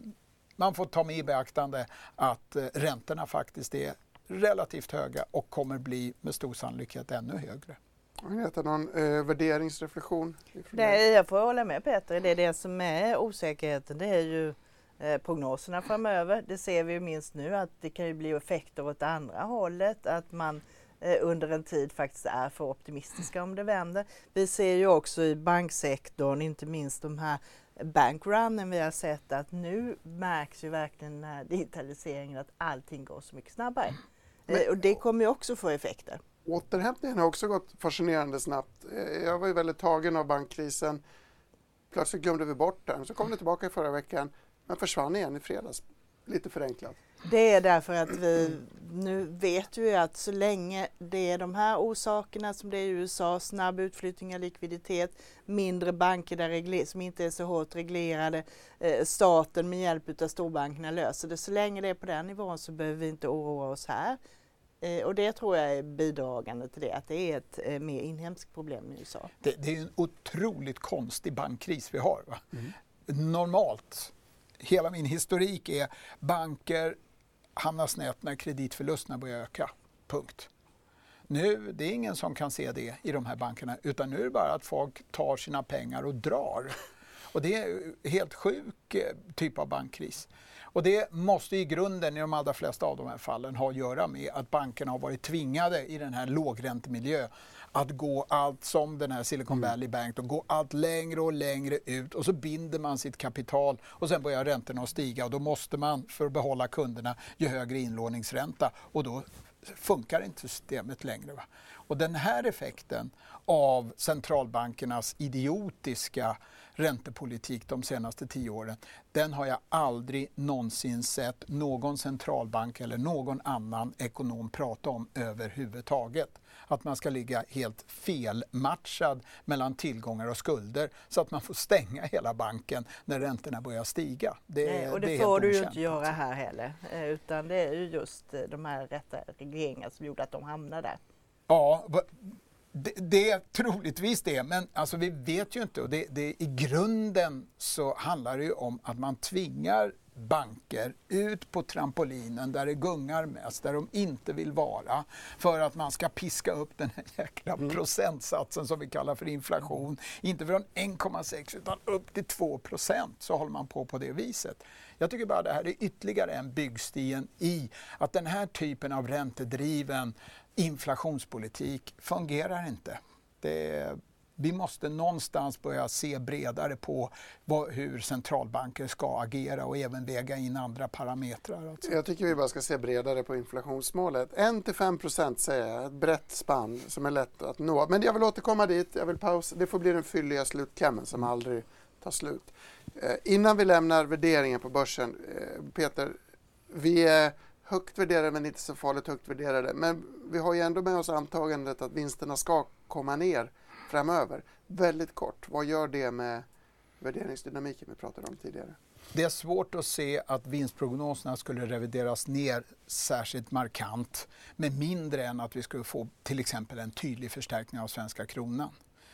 man får ta med i beaktande att räntorna faktiskt är relativt höga och kommer bli med stor sannolikhet ännu högre. Agneta, någon värderingsreflektion? Nej, jag får hålla med Peter. Det är det som är osäkerheten. Det är ju prognoserna framöver. Det ser vi ju minst nu, att det kan ju bli effekter åt andra hållet. Att man under en tid faktiskt är för optimistiska om det vänder. Vi ser ju också i banksektorn, inte minst de här bankrunnen vi har sett, att nu märks ju verkligen den här digitaliseringen, att allting går så mycket snabbare. Och det kommer ju också få effekter. Återhämtningen har också gått fascinerande snabbt. Jag var ju väldigt tagen av bankkrisen. Plötsligt glömde vi bort den. Så kom det tillbaka i förra veckan, men försvann igen i fredags. lite förenklat. Det är därför att vi nu vet ju att så länge det är de här orsakerna som det är i USA, snabb utflyttning av likviditet, mindre banker där som inte är så hårt reglerade, staten med hjälp av storbankerna löser det. Så länge det är på den nivån så behöver vi inte oroa oss här. Och det tror jag är bidragande till det, att det är ett mer inhemskt problem i USA. Det är en otroligt konstig bankkris vi har. Va? Normalt, hela min historik är banker hamnar snett när kreditförlusterna börjar öka. Punkt. Nu, det är ingen som kan se det i de här bankerna, utan nu är det bara att folk tar sina pengar och drar. Och det är en helt sjuk typ av bankkris. Och det måste i grunden i de allra flesta av de här fallen ha att göra med att bankerna har varit tvingade i den här lågräntemiljö att gå allt som den här Silicon Valley Bank och gå allt längre och längre ut, och så binder man sitt kapital och sen börjar räntorna att stiga, och då måste man för att behålla kunderna ge högre inlåningsränta, och då funkar inte systemet längre. Va? Och den här effekten av centralbankernas idiotiska räntepolitik de senaste 10 åren, den har jag aldrig någonsin sett någon centralbank eller någon annan ekonom prata om överhuvudtaget. Att man ska ligga helt felmatchad mellan tillgångar och skulder så att man får stänga hela banken när räntorna börjar stiga. Och det får du ju inte göra här heller, utan det är ju just de här rätta regleringarna som gjorde att de hamnade där. Ja, det är troligtvis det, men alltså vi vet ju inte, och i grunden så handlar det ju om att man tvingar banker ut på trampolinen där det gungar mest, där de inte vill vara, för att man ska piska upp den här jäkla procentsatsen som vi kallar för inflation. Inte från 1,6 utan upp till 2%, så håller man på det viset. Jag tycker bara det här är ytterligare en byggsten i att den här typen av räntedriven inflationspolitik fungerar inte. Vi måste någonstans börja se bredare på hur centralbanker ska agera och även väga in andra parametrar. Alltså. Jag tycker vi bara ska se bredare på inflationsmålet. 1-5% säger jag, ett brett spann som är lätt att nå. Men jag vill återkomma dit, jag vill pausa. Det får bli den fylliga slutklämmen som aldrig tar slut. Innan vi lämnar värderingen på börsen, Peter, vi är högt värderade men inte så farligt högt värderade. Men vi har ju ändå med oss antagandet att vinsterna ska komma ner framöver. Väldigt kort, vad gör det med värderingsdynamiken vi pratade om tidigare? Det är svårt att se att vinstprognoserna skulle revideras ner särskilt markant, med mindre än att vi skulle få till exempel en tydlig förstärkning av svenska kronan.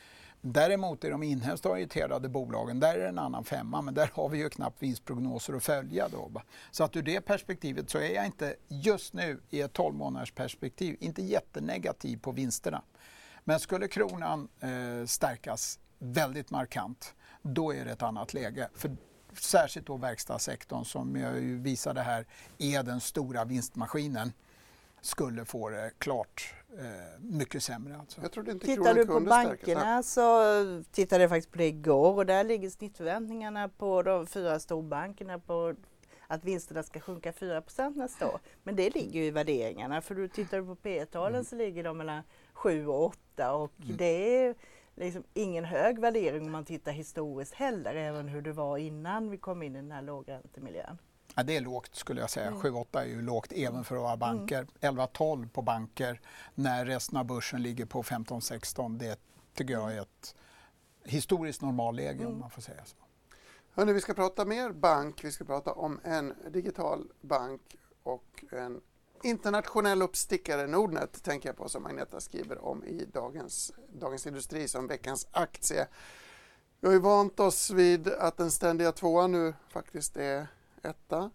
Däremot är de inhemskt orienterade bolagen, där är det en annan femma, men där har vi ju knappt vinstprognoser att följa då. Så att ur det perspektivet så är jag inte just nu i ett 12 månaders perspektiv inte jättenegativ på vinsterna. Men skulle kronan stärkas väldigt markant, då är det ett annat läge. För särskilt då verkstadssektorn, som jag ju visade här, är den stora vinstmaskinen, skulle få det klart mycket sämre. Alltså. Jag trodde inte Tittar du på bankerna så tittade jag faktiskt på det igår, och där ligger snittförväntningarna på de 4 storbankerna på att vinsterna ska sjunka 4% nästa år. Men det ligger ju i värderingarna, för du tittar på P-talen så ligger de mellan 7 och 8, och det är liksom ingen hög värdering om man tittar historiskt heller, även hur det var innan vi kom in i den här lågräntemiljön. Ja, det är lågt skulle jag säga. 7-8 är ju lågt även för att vara banker. 11-12 på banker när resten av börsen ligger på 15-16. Det tycker jag är ett historiskt normalläge om man får säga så. Hörrni, vi ska prata mer bank. Vi ska prata om en digital bank och en internationell uppstickare, Nordnet, tänker jag på, som Agneta skriver om i Dagens Industri som veckans aktie. Vi har ju vant oss vid att den ständiga tvåan nu faktiskt är etta.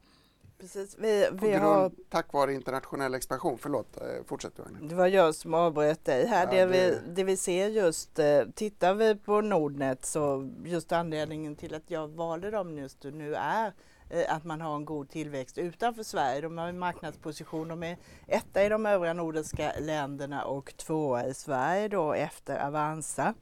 Precis. Vi har... Tack vare internationell expansion. Förlåt, fortsätt du, Agneta. Det var jag som avbröt dig här. Ja, det vi ser just, tittar vi på Nordnet, så just anledningen till att jag valde dem just nu är att man har en god tillväxt utanför Sverige. De har en marknadsposition, de är etta i de övriga nordiska länderna och 2:a i Sverige då efter Avanza.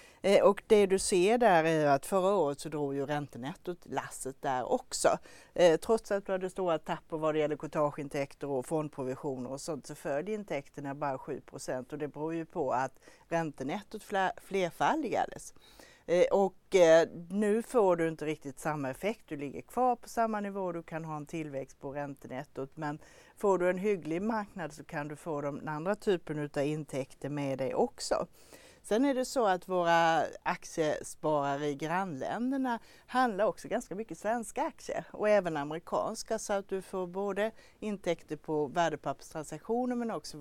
Och det du ser där är att förra året så drog ju räntenettot lasset där också. Trots att du hade stora tapp vad det gäller courtageintäkter och fondprovisioner och sånt, så följde intäkterna bara 7%, och det beror ju på att räntenettot flerfaldigades. Nu får du inte riktigt samma effekt. Du ligger kvar på samma nivå, du kan ha en tillväxt på räntenettot, men får du en hygglig marknad så kan du få den andra typen av intäkter med dig också. Sen är det så att våra aktiesparare i grannländerna handlar också ganska mycket svenska aktier och även amerikanska, så att du får både intäkter på värdepapperstransaktioner men också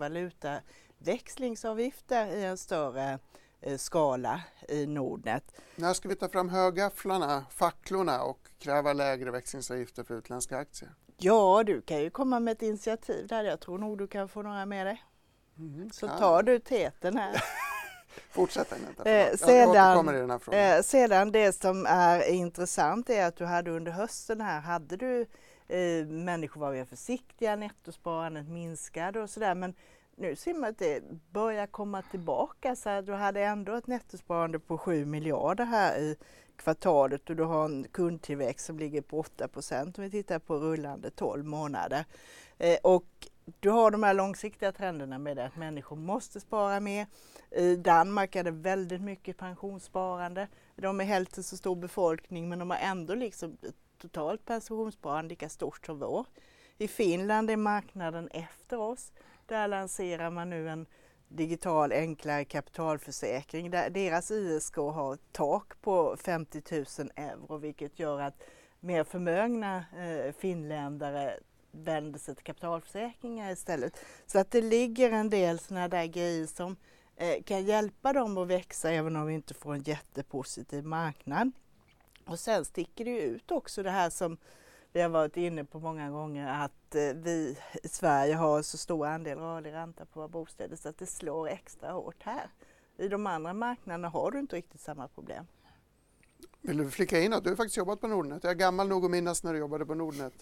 valutaväxlingsavgifter i en större skala i Nordnet. När ska vi ta fram högafflarna, facklorna och kräva lägre växlingsavgifter för utländska aktier? Ja, du kan ju komma med ett initiativ där. Jag tror nog du kan få några med dig. Så tar du täten här. Fortsätt jag återkommer i den här frågan. Sedan det som är intressant är att du hade under hösten här, människor var mer försiktiga, nettosparandet minskade och sådär, men nu ser man att det börjar komma tillbaka, så att du hade ändå ett nettosparande på 7 miljarder här i kvartalet och du har en kundtillväxt som ligger på 8% om vi tittar på rullande 12 månader. Och du har de här långsiktiga trenderna med det att människor måste spara mer. I Danmark är det väldigt mycket pensionssparande. De är hälften så stor befolkning, men de har ändå liksom totalt pensionssparande lika stort som vår. I Finland är marknaden efter oss. Där lanserar man nu en digital enklare kapitalförsäkring. Där deras ISK har ett tak på 50 000 euro, vilket gör att mer förmögna finländare vänder sig till kapitalförsäkringar istället. Så att det ligger en del sådana där grejer som kan hjälpa dem att växa även om vi inte får en jättepositiv marknad. Och sen sticker det ut också det här som vi har varit inne på många gånger, att vi i Sverige har så stor andel rörlig ränta på våra bostäder så att det slår extra hårt här. I de andra marknaderna har du inte riktigt samma problem. Vill du flika in att du har faktiskt jobbat på Nordnet? Jag är gammal nog att minnas när du jobbade på Nordnet.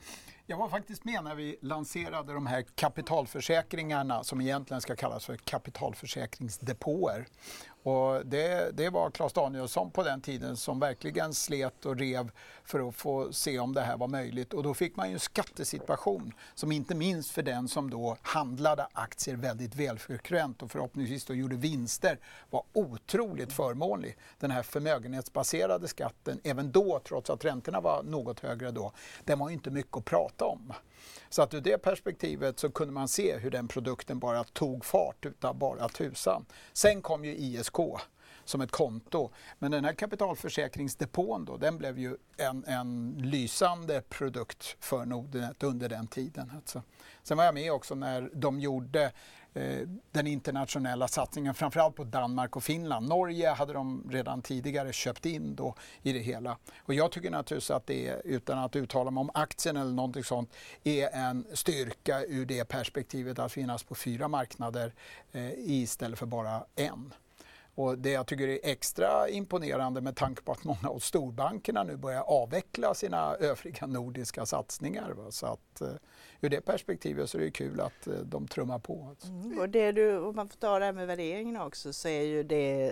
Jag var faktiskt med när vi lanserade de här kapitalförsäkringarna som egentligen ska kallas för kapitalförsäkringsdepåer. Och det var Claes Danielsson på den tiden som verkligen slet och rev för att få se om det här var möjligt. Och då fick man ju en skattesituation som inte minst för den som då handlade aktier väldigt välfrekvent och förhoppningsvis då gjorde vinster var otroligt förmånlig. Den här förmögenhetsbaserade skatten, även då trots att räntorna var något högre då, den var ju inte mycket att prata om. Så att ur det perspektivet så kunde man se hur den produkten bara tog fart utan bara tusan. Sen kom ju ISK som ett konto. Men den här kapitalförsäkringsdepån då, den blev ju en lysande produkt för Nordnet under den tiden. Alltså. Sen var jag med också när de gjorde den internationella satsningen, framförallt på Danmark och Finland. Norge hade de redan tidigare köpt in då i det hela. Och jag tycker naturligtvis att det, utan att uttala mig om aktien eller någonting sånt, är en styrka ur det perspektivet att finnas på 4 marknader istället för bara en. Och det jag tycker är extra imponerande med tanke på att många av storbankerna nu börjar avveckla sina övriga nordiska satsningar. Va? Så att ur det perspektivet så är det kul att de trummar på. Alltså. Och om man får ta det här med värderingen också, så är ju det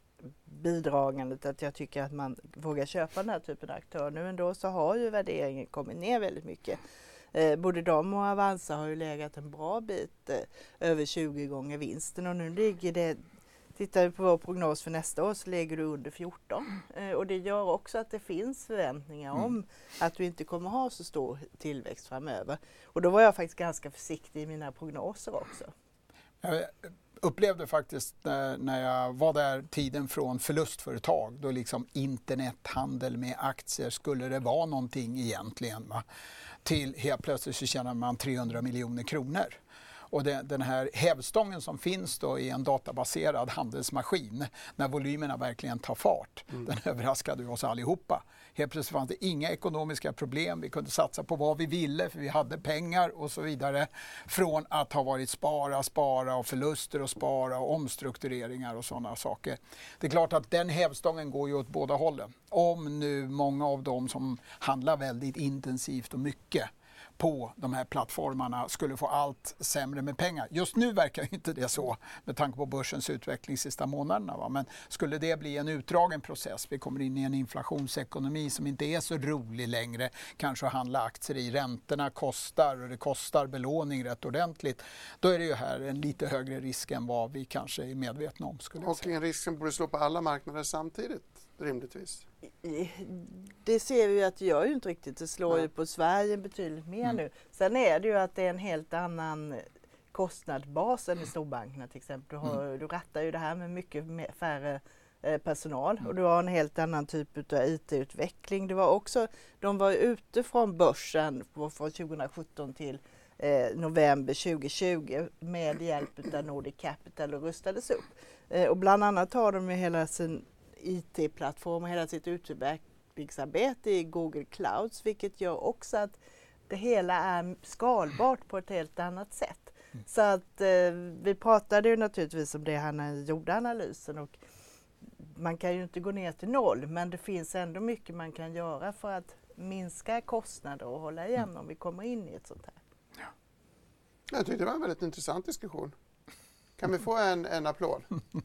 bidragandet att jag tycker att man vågar köpa den här typen av aktör. Nu ändå så har ju värderingen kommit ner väldigt mycket. Både de och Avanza har ju legat en bra bit över 20 gånger vinsten och nu ligger det. Tittar vi på vår prognos för nästa år så ligger du under 14. Och det gör också att det finns förväntningar om att du inte kommer ha så stor tillväxt framöver. Och då var jag faktiskt ganska försiktig i mina prognoser också. Jag upplevde faktiskt när jag var där tiden från förlustföretag, då liksom internethandel med aktier skulle det vara någonting egentligen. Va? Till helt plötsligt så tjänar man 300 miljoner kronor. Och den här hävstången som finns då i en databaserad handelsmaskin, när volymerna verkligen tar fart, den överraskade oss allihopa. Helt plötsligt fanns det inga ekonomiska problem, vi kunde satsa på vad vi ville för vi hade pengar och så vidare. Från att ha varit spara och förluster och spara och omstruktureringar och sådana saker. Det är klart att den hävstången går ju åt båda hållen. Om nu många av dem som handlar väldigt intensivt och mycket på de här plattformarna skulle få allt sämre med pengar. Just nu verkar ju inte det så med tanke på börsens utveckling sista månaderna. Va? Men skulle det bli en utdragen process, vi kommer in i en inflationsekonomi som inte är så rolig längre, kanske att handla aktier i, räntorna kostar och det kostar belåning rätt ordentligt, då är det ju här en lite högre risk än vad vi kanske är medvetna om. Skulle jag säga. En risk som borde slå på alla marknader samtidigt. rimligtvis. Det ser vi att det gör ju inte riktigt. Det slår ju på Sverige betydligt mer nu. Sen är det ju att det är en helt annan kostnadsbas än i storbankerna till exempel. Du rattar ju det här med mycket färre personal och du har en helt annan typ av IT-utveckling. Det var också, de var ute från börsen från 2017 till november 2020 med hjälp av Nordic Capital och rustades upp. Och bland annat har de ju hela sin IT-plattform och hela sitt utvecklingsarbete i Google Clouds, vilket gör också att det hela är skalbart på ett helt annat sätt. Så att vi pratade ju naturligtvis om det här när jag gjorde analysen och man kan ju inte gå ner till noll, men det finns ändå mycket man kan göra för att minska kostnader och hålla igen om vi kommer in i ett sånt här. Ja. Jag tyckte det var en väldigt intressant diskussion. Kan vi få en applåd?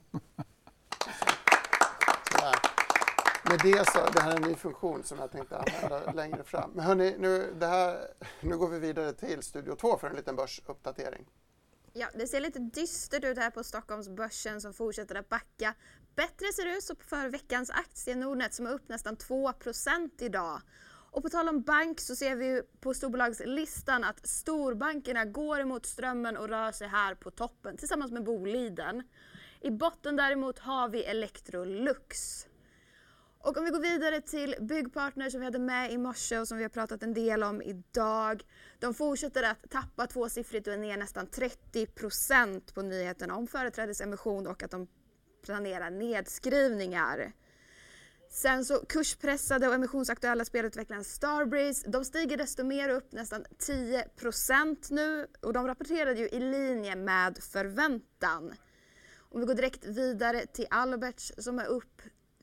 Med det så, det här är en ny funktion som jag tänkte använda längre fram. Men hörni, nu går vi vidare till Studio 2 för en liten börsuppdatering. Ja, det ser lite dystert ut här på Stockholmsbörsen som fortsätter att backa. Bättre ser det ut för veckans aktie Nordnet som är upp nästan 2% idag. Och på tal om bank så ser vi på storbolagslistan att storbankerna går emot strömmen och rör sig här på toppen tillsammans med Boliden. I botten däremot har vi Electrolux. Och om vi går vidare till Byggpartner som vi hade med i morse och som vi har pratat en del om idag. De fortsätter att tappa tvåsiffrigt och är ner nästan 30% på nyheten om företrädesemission och att de planerar nedskrivningar. Sen så kurspressade och emissionsaktuella spelutvecklaren Starbreeze, de stiger desto mer upp, nästan 10% nu och de rapporterade ju i linje med förväntan. Om vi går direkt vidare till Alberts som är upp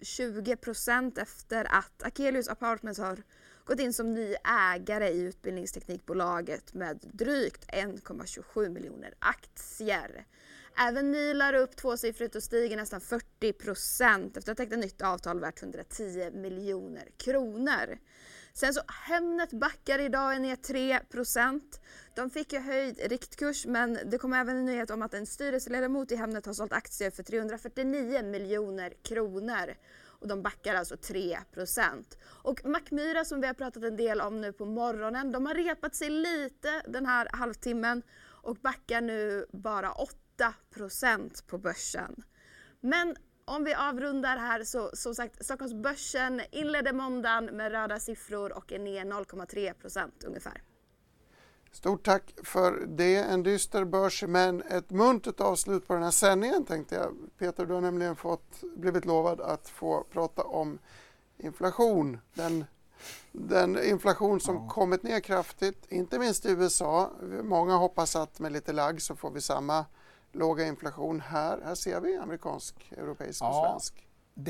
20% efter att Akelius Apartments har gått in som ny ägare i utbildningsteknikbolaget med drygt 1,27 miljoner aktier. Även Nilar är upp tvåsiffrigt och stiger nästan 40% efter att ha tecknat ett nytt avtal värt 110 miljoner kronor. Sen så Hemnet backar idag är ner 3%. De fick ju höjd riktkurs men det kom även en nyhet om att en styrelseledamot i Hemnet har sålt aktier för 349 miljoner kronor. Och de backar alltså 3%. Och Mackmyra som vi har pratat en del om nu på morgonen, de har repat sig lite den här halvtimmen och backar nu bara 8% på börsen. Men om vi avrundar här så som sagt Stockholmsbörsen inledde måndagen med röda siffror och är ner 0,3% ungefär. Stort tack för det. En dyster börs men ett muntert avslut på den här sändningen tänkte jag. Peter, du har nämligen blivit lovad att få prata om inflation. Den inflation som kommit ner kraftigt, inte minst i USA. Många hoppas att med lite lagg så får vi samma låga inflation här. Här ser vi amerikansk, europeisk och svensk.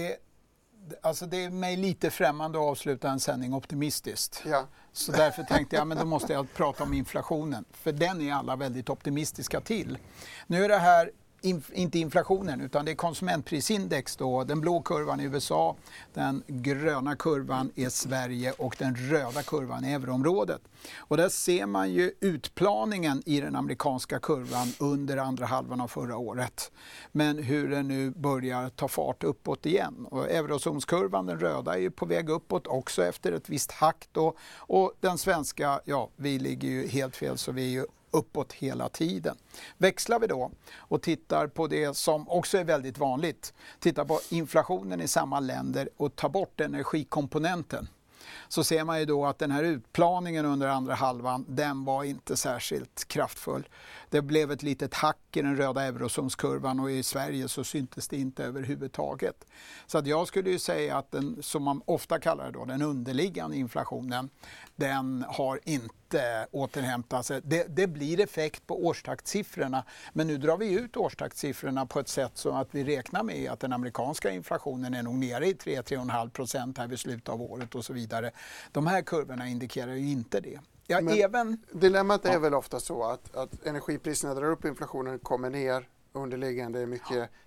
Det är mig lite främmande att avsluta en sändning optimistiskt. Ja. Så därför tänkte jag men då måste jag prata om inflationen. För den är alla väldigt optimistiska till. Nu är det här inte inflationen utan det är konsumentprisindex då. Den blå kurvan i USA, den gröna kurvan är Sverige och den röda kurvan är euroområdet. Och där ser man ju utplaningen i den amerikanska kurvan under andra halvan av förra året. Men hur den nu börjar ta fart uppåt igen. Och eurozonskurvan, den röda, är ju på väg uppåt också efter ett visst hack då. Och den svenska, ja vi ligger ju helt fel så vi är ju uppåt hela tiden. Växlar vi då och tittar på det som också är väldigt vanligt, tittar på inflationen i samma länder och tar bort energikomponenten, så ser man ju då att den här utplaningen under andra halvan, den var inte särskilt kraftfull. Det blev ett litet hack i den röda eurozonskurvan och i Sverige så syntes det inte överhuvudtaget. Så att jag skulle ju säga att den, som man ofta kallar det då, den underliggande inflationen, den har inte återhämtat sig. Det blir effekt på årstaktsiffrorna, men nu drar vi ut årstaktsiffrorna på ett sätt så att vi räknar med att den amerikanska inflationen är nog nere i 3-3,5% här vid slutet av året och så vidare. De här kurvorna indikerar ju inte det. Ja, dilemmat är väl ofta så att energipriserna drar upp inflationen, kommer ner, underliggande är mycket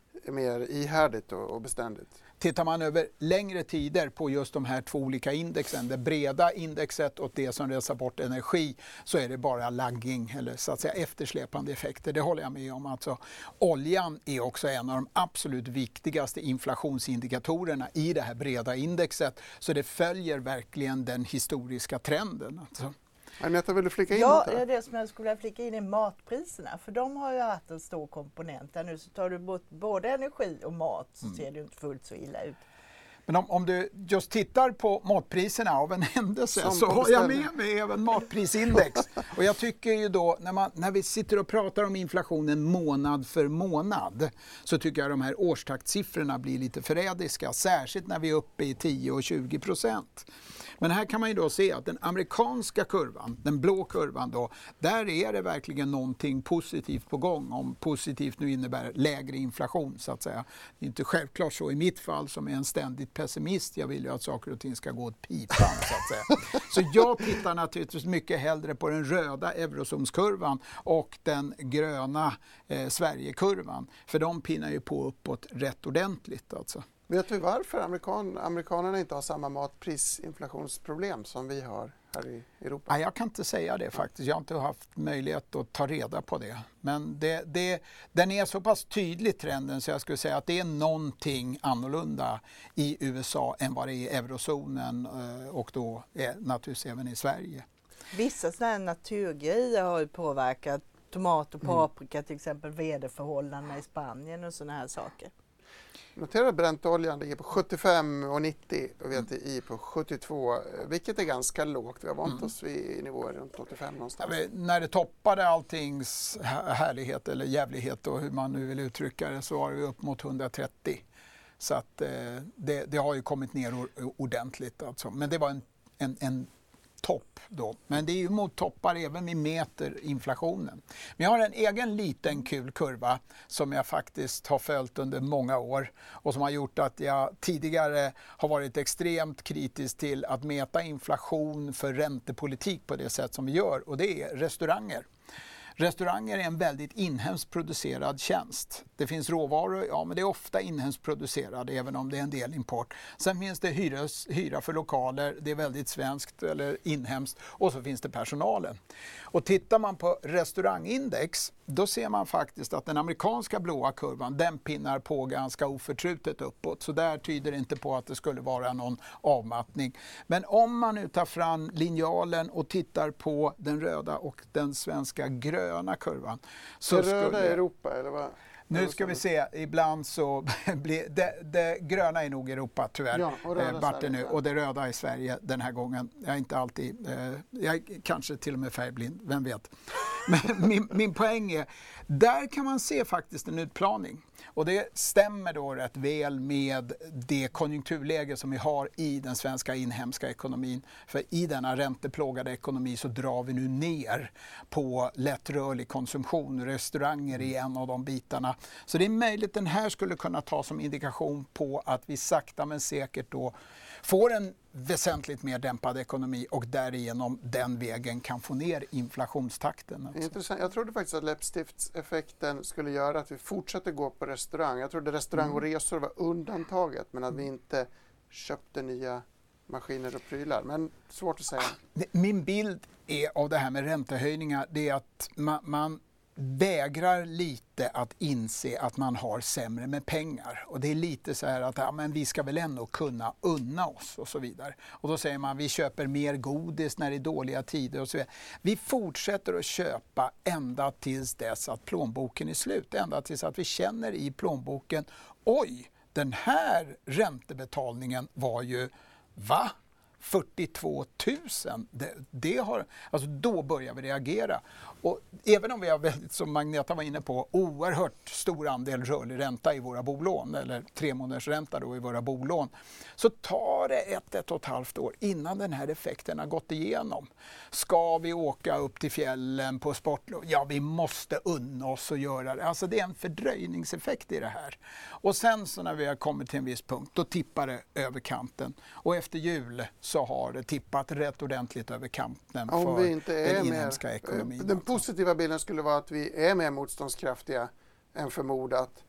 mer ihärdigt och beständigt. Tittar man över längre tider på just de här två olika indexen, det breda indexet och det som rensar bort energi, så är det bara lagging eller så att säga eftersläpande effekter. Det håller jag med om. Alltså, oljan är också en av de absolut viktigaste inflationsindikatorerna i det här breda indexet. Så det följer verkligen den historiska trenden. Alltså. Agneta, vill du flika in Ja, något här? det som jag skulle vilja flika in är matpriserna. För de har ju haft en stor komponent. Där nu så tar du bort både energi och mat så ser det inte fullt så illa ut. Men om du just tittar på matpriserna av en händelse så har jag med mig även matprisindex. Och jag tycker ju då när vi sitter och pratar om inflationen månad för månad så tycker jag de här årstaktsiffrorna blir lite förrädiska. Särskilt när vi är uppe i 10 och 20%. Men här kan man ju då se att den amerikanska kurvan, den blå kurvan då, där är det verkligen någonting positivt på gång. Om positivt nu innebär lägre inflation så att säga. Det är inte självklart så i mitt fall som är en ständigt pessimist. Jag vill ju att saker och ting ska gå åt pipan så att säga. Så jag tittar naturligtvis mycket hellre på den röda eurozonskurvan och den gröna Sverigekurvan. För de pinnar ju på uppåt rätt ordentligt alltså. Vet du varför amerikanerna inte har samma matprisinflationsproblem som vi har här i Europa? Nej, jag kan inte säga det faktiskt. Jag har inte haft möjlighet att ta reda på det. Men den är så pass tydlig trenden så jag skulle säga att det är någonting annorlunda i USA än vad det är i eurozonen och då är naturligtvis även i Sverige. Vissa sådana här naturgrejer har ju påverkat tomat och paprika, till exempel väderförhållandena i Spanien och sådana här saker. Notera Brentoljan ligger på 75 och 90 och VTI på 72, vilket är ganska lågt. Vi har vant oss vid nivåer runt 85 någonstans. Ja, när det toppade alltings härlighet eller jävlighet och hur man nu vill uttrycka det så var det upp mot 130. Så att det har ju kommit ner ordentligt alltså. Men det var en topp då. Men det är ju mot toppar även vi mäter inflationen. Men jag har en egen liten kul kurva som jag faktiskt har följt under många år och som har gjort att jag tidigare har varit extremt kritisk till att mäta inflation för räntepolitik på det sätt som vi gör och det är restauranger. Restauranger är en väldigt inhemskt producerad tjänst. Det finns råvaror, ja men det är ofta inhemskt producerade även om det är en del import. Sen finns det hyra för lokaler, det är väldigt svenskt eller inhemskt och så finns det personalen. Och tittar man på restaurangindex då ser man faktiskt att den amerikanska blåa kurvan den pinnar på ganska oförtrutet uppåt. Så där tyder det inte på att det skulle vara någon avmattning. Men om man nu tar fram linjalen och tittar på den röda och den svenska gröna kurvan. Så det röda är Europa eller vad? Nu ska vi se, ibland så blir det gröna är nog Europa tyvärr, ja, och, nu, och det röda är Sverige den här gången. Jag är inte alltid, jag är kanske till och med färgblind, vem vet. Men min poäng är, där kan man se faktiskt en utplaning. Och det stämmer då rätt väl med det konjunkturläge som vi har i den svenska inhemska ekonomin. För i denna ränteplågade ekonomi så drar vi nu ner på lättrörlig konsumtion. Restauranger är en av de bitarna. Så det är möjligt att den här skulle kunna ta som indikation på att vi sakta men säkert då får en väsentligt mer dämpad ekonomi och därigenom den vägen kan få ner inflationstakten. Alltså. Intressant. Jag trodde faktiskt att läppstiftseffekten skulle göra att vi fortsätter gå på restaurang. Jag trodde restaurang och resor var undantaget men att vi inte köpte nya maskiner och prylar. Men svårt att säga. Min bild är av det här med räntehöjningar det är att man vägrar lite att inse att man har sämre med pengar. Och det är lite så här att ja, men vi ska väl ändå kunna unna oss och så vidare. Och då säger man vi köper mer godis när det är dåliga tider och så vidare. Vi fortsätter att köpa ända tills dess att plånboken är slut. Ända tills att vi känner i plånboken, oj, den här räntebetalningen var ju, va? 42 000, alltså då börjar vi reagera. Och även om vi har väldigt, som Agneta var inne på, oerhört stor andel rörlig ränta i våra bolån, eller 3 månaders ränta då i våra bolån, så tar det 1,5 år innan den här effekten har gått igenom. Ska vi åka upp till fjällen på sportlov? Ja, vi måste unna oss och göra det. Alltså det är en fördröjningseffekt i det här. Och sen så när vi har kommit till en viss punkt, då tippar det över kanten. Och efter jul så har det tippat rätt ordentligt över kanten för den inhemska ekonomin. Den positiva bilden skulle vara att vi är mer motståndskraftiga än förmodat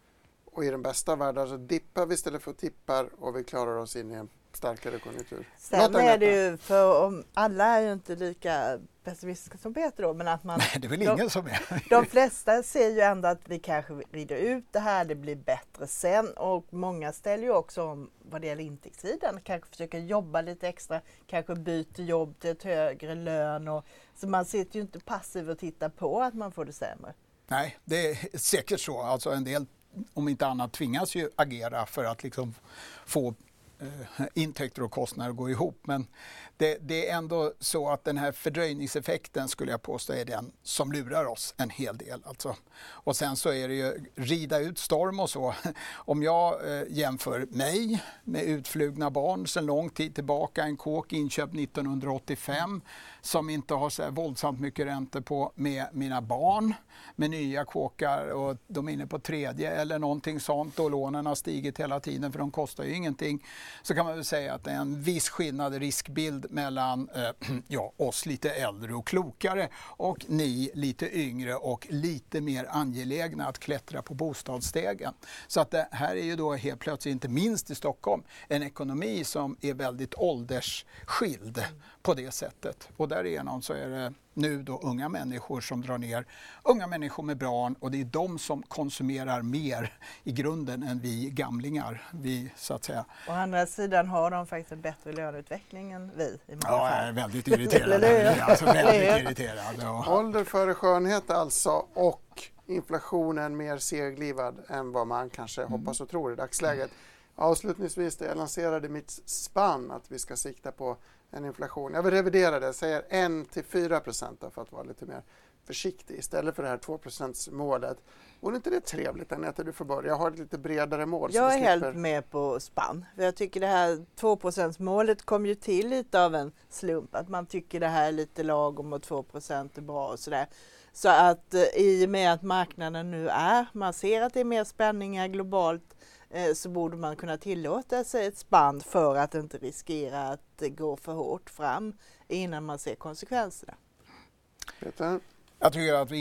Och i den bästa världen så dippar vi istället för att tippar och vi klarar oss in i en starkare konjunktur. Sen är det ju, för om alla är ju inte lika pessimistiska som Peter då, men att man... Nej, det är väl ingen som är. De flesta ser ju ändå att vi kanske rider ut det här, det blir bättre sen, och många ställer ju också om vad det gäller intäktssidan, kanske försöker jobba lite extra, kanske byter jobb till ett högre lön, och så man sitter ju inte passiv och tittar på att man får det sämre. Nej, det är säkert så. Alltså en del, om inte annat, tvingas ju agera för att liksom få intäkter och kostnader gå ihop. Men det är ändå så att den här fördröjningseffekten, skulle jag påstå, är den som lurar oss en hel del. Alltså. Och sen så är det ju rida ut storm och så. Om jag jämför mig med utflugna barn sedan lång tid tillbaka, en kåk inköpt 1985 som inte har så här våldsamt mycket räntor på, med mina barn med nya kåkar och de är inne på tredje eller någonting sånt och lånen har stigit hela tiden för de kostar ju ingenting, så kan man väl säga att det är en viss skillnad i riskbild mellan oss lite äldre och klokare och ni lite yngre och lite mer angelägna att klättra på bostadsstegen. Så att det här är ju då helt plötsligt, inte minst i Stockholm, en ekonomi som är väldigt åldersskild på det sättet. Och därigenom så är det nu då unga människor som drar ner, unga människor med barn, och det är de som konsumerar mer i grunden än vi gamlingar, vi så att säga. Å andra sidan har de faktiskt en bättre löneutveckling än vi i många fall. Ja, jag är väldigt irriterad. Alltså väldigt irriterad. Ja. Ålder före skönhet alltså, och inflationen mer seglivad än vad man kanske hoppas och tror i dagsläget. Avslutningsvis, jag lanserade mitt spann att vi ska sikta på en inflation. Jag vill revidera det, jag säger 1-4% för att vara lite mer försiktig istället för det här 2%-målet. Vore inte det trevligt, Anette, du får börja? Jag har ett lite bredare mål. Jag är helt med på spann. För jag tycker det här 2%-målet kom ju till lite av en slump. Att man tycker det här är lite lagom och 2% är bra och sådär. Så att i och med att marknaden nu man ser att det är mer spänningar globalt, så borde man kunna tillåta sig ett spann för att inte riskera att gå för hårt fram innan man ser konsekvenserna. Peter? Jag tycker att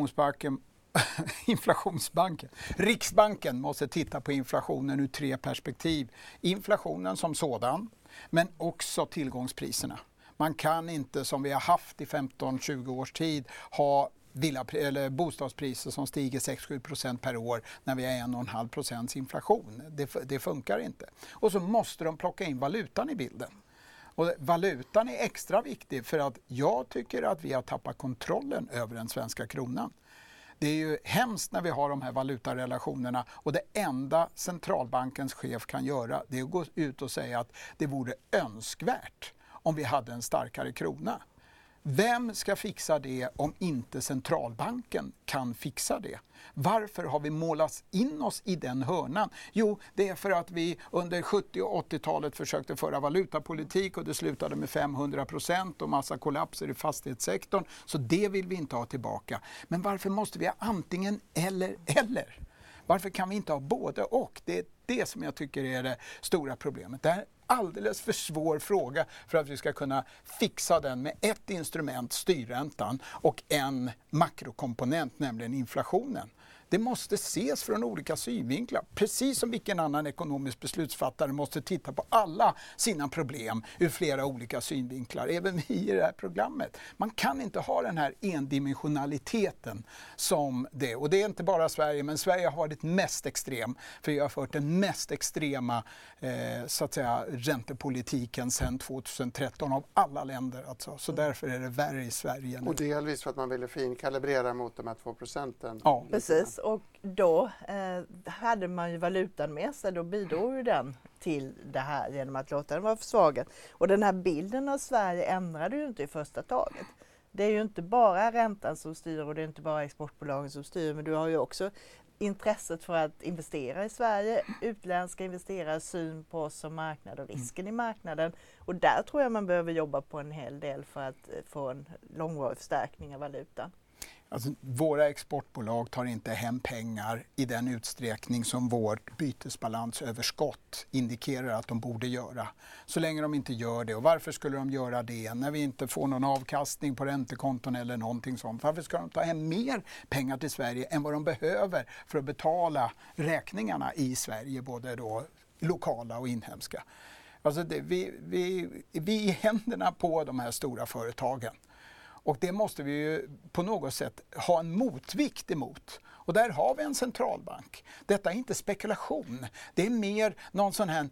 Riksbanken måste titta på inflationen ur 3 perspektiv. Inflationen som sådan, men också tillgångspriserna. Man kan inte, som vi har haft i 15-20 års tid, ha eller bostadspriser som stiger 6-7% per år när vi har 1,5% inflation. Det funkar inte. Och så måste de plocka in valutan i bilden. Och valutan är extra viktig för att jag tycker att vi har tappat kontrollen över den svenska kronan. Det är ju hemskt när vi har de här valutarelationerna, och det enda centralbankens chef kan göra, det är att gå ut och säga att det vore önskvärt om vi hade en starkare krona. Vem ska fixa det om inte centralbanken kan fixa det? Varför har vi målat in oss i den hörnan? Jo, det är för att vi under 70- och 80-talet försökte föra valutapolitik och det slutade med 500% och massa kollapser i fastighetssektorn. Så det vill vi inte ha tillbaka. Men varför måste vi ha antingen eller? Varför kan vi inte ha både och? Det är det som jag tycker är det stora problemet. Det är alldeles för svår fråga för att vi ska kunna fixa den med ett instrument, styrräntan, och en makrokomponent, nämligen inflationen. Det måste ses från olika synvinklar. Precis som vilken annan ekonomisk beslutsfattare måste titta på alla sina problem ur flera olika synvinklar. Även vi i det här programmet. Man kan inte ha den här endimensionaliteten som det. Och det är inte bara Sverige, men Sverige har varit mest extrem. För vi har fört den mest extrema så att säga, räntepolitiken sedan 2013 av alla länder. Alltså. Så därför är det värre i Sverige nu. Och delvis för att man ville finkalibrera mot de här 2%. Ja, precis. Och då hade man ju valutan med sig, då bidrog ju den till det här genom att låta den vara försvagad. Och den här bilden av Sverige ändrade ju inte i första taget. Det är ju inte bara räntan som styr och det är inte bara exportbolagen som styr, men du har ju också intresset för att investera i Sverige, utländska investerare, syn på oss som marknad och risken i marknaden. Och där tror jag man behöver jobba på en hel del för att få en långvarig förstärkning av valutan. Alltså, våra exportbolag tar inte hem pengar i den utsträckning som vårt bytesbalansöverskott indikerar att de borde göra. Så länge de inte gör det. Och varför skulle de göra det när vi inte får någon avkastning på räntekonton eller någonting sånt? Varför ska de ta hem mer pengar till Sverige än vad de behöver för att betala räkningarna i Sverige, både då lokala och inhemska? Alltså vi är i händerna på de här stora företagen. Och det måste vi ju på något sätt ha en motvikt emot. Och där har vi en centralbank. Detta är inte spekulation. Det är mer någon sån här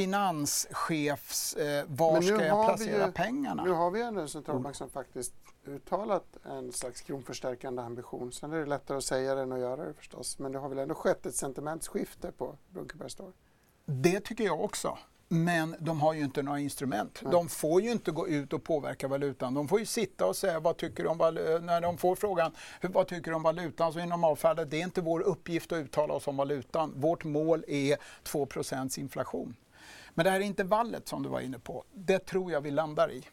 finanschefs, var ska jag placera pengarna? Nu har vi en centralbank som faktiskt uttalat en slags kronförstärkande ambition. Sen är det lättare att säga det än att göra det förstås. Men det har väl ändå skett ett sentimentsskifte på Brunkebergs torg. Det tycker jag också. Men de har ju inte några instrument. Nej. De får ju inte gå ut och påverka valutan. De får ju sitta och säga vad tycker de när de får frågan vad tycker de om valutan, så i normalfallet det är inte vår uppgift att uttala oss om valutan. Vårt mål är 2% inflation. Men det här intervallet som du var inne på, det tror jag vi landar i.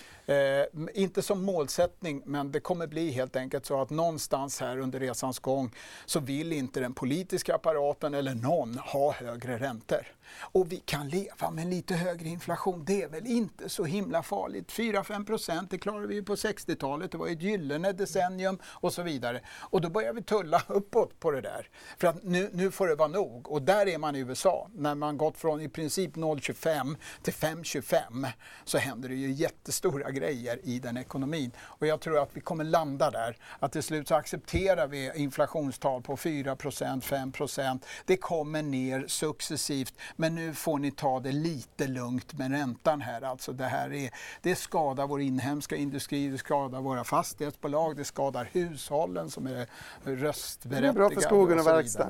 Inte som målsättning, men det kommer bli helt enkelt så att någonstans här under resans gång så vill inte den politiska apparaten eller någon ha högre räntor. Och vi kan leva med lite högre inflation. Det är väl inte så himla farligt. 4-5%, det klarade vi ju på 60-talet. Det var ett gyllene decennium och så vidare. Och då börjar vi tulla uppåt på det där. För att nu får det vara nog. Och där är man i USA. När man gått från i princip 0,25 till 5,25 så händer det ju jättestora grejer i den ekonomin. Och jag tror att vi kommer landa där. Att till slut så accepterar vi inflationstal på 4%, 5%. Det kommer ner successivt. Men nu får ni ta det lite lugnt med räntan här. Alltså det skadar vår inhemska industri, det skadar våra fastighetsbolag, det skadar hushållen som är röstberättigade. Det är bra för skogen och verkstaden.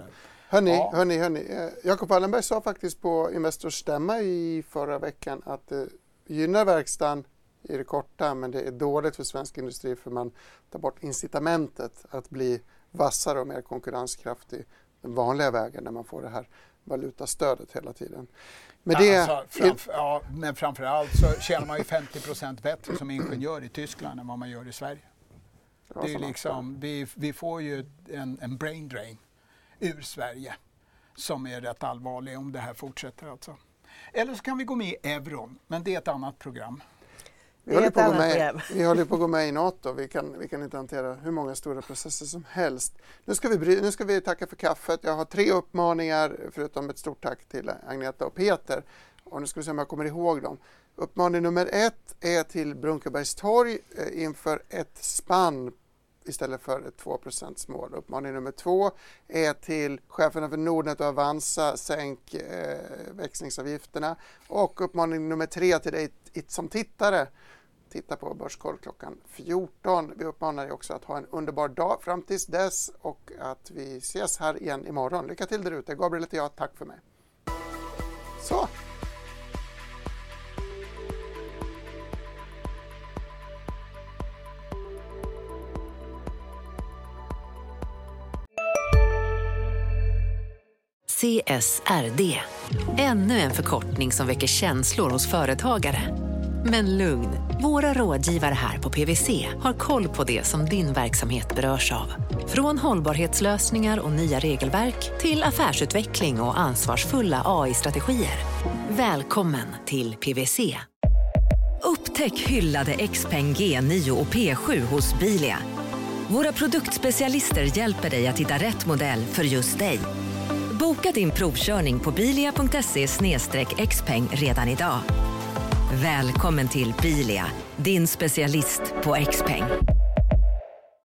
Hörni. Jakob Wallenberg sa faktiskt på Investors stämma i förra veckan att det gynnar verkstaden i det korta, men det är dåligt för svensk industri för man tar bort incitamentet att bli vassare och mer konkurrenskraftig den vanliga vägen när man får det här valutastödet hela tiden. Men framförallt så tjänar man ju 50% bättre som ingenjör i Tyskland än vad man gör i Sverige. Det är liksom, vi får ju en brain drain ur Sverige som är rätt allvarlig om det här fortsätter alltså. Eller så kan vi gå med i euron, men det är ett annat program. Vi håller på att gå med i NATO. Vi kan inte hantera hur många stora processer som helst. Nu ska vi tacka för kaffet. Jag har 3 uppmaningar förutom ett stort tack till Agneta och Peter. Och nu ska vi se om jag kommer ihåg dem. Uppmaning nummer 1 är till Brunkebergs torg inför ett spann istället för ett 2% mål. Uppmaning nummer 2 är till cheferna för Nordnet och Avanza, sänk växlingsavgifterna. Och uppmaning nummer 3 till dig som tittare. Titta på Börskoll klockan 14. Vi uppmanar dig också att ha en underbar dag fram tills dess och att vi ses här igen imorgon. Lycka till där ute. Gabriel heter jag. Tack för mig. Så. CSRD. Ännu en förkortning som väcker känslor hos företagare. Men lugn, våra rådgivare här på PwC har koll på det som din verksamhet berörs av. Från hållbarhetslösningar och nya regelverk till affärsutveckling och ansvarsfulla AI-strategier. Välkommen till PwC. Upptäck hyllade XPeng G9 och P7 hos Bilia. Våra produktspecialister hjälper dig att hitta rätt modell för just dig. Boka din provkörning på bilia.se/xpeng redan idag. Välkommen till Bilia, din specialist på XPeng.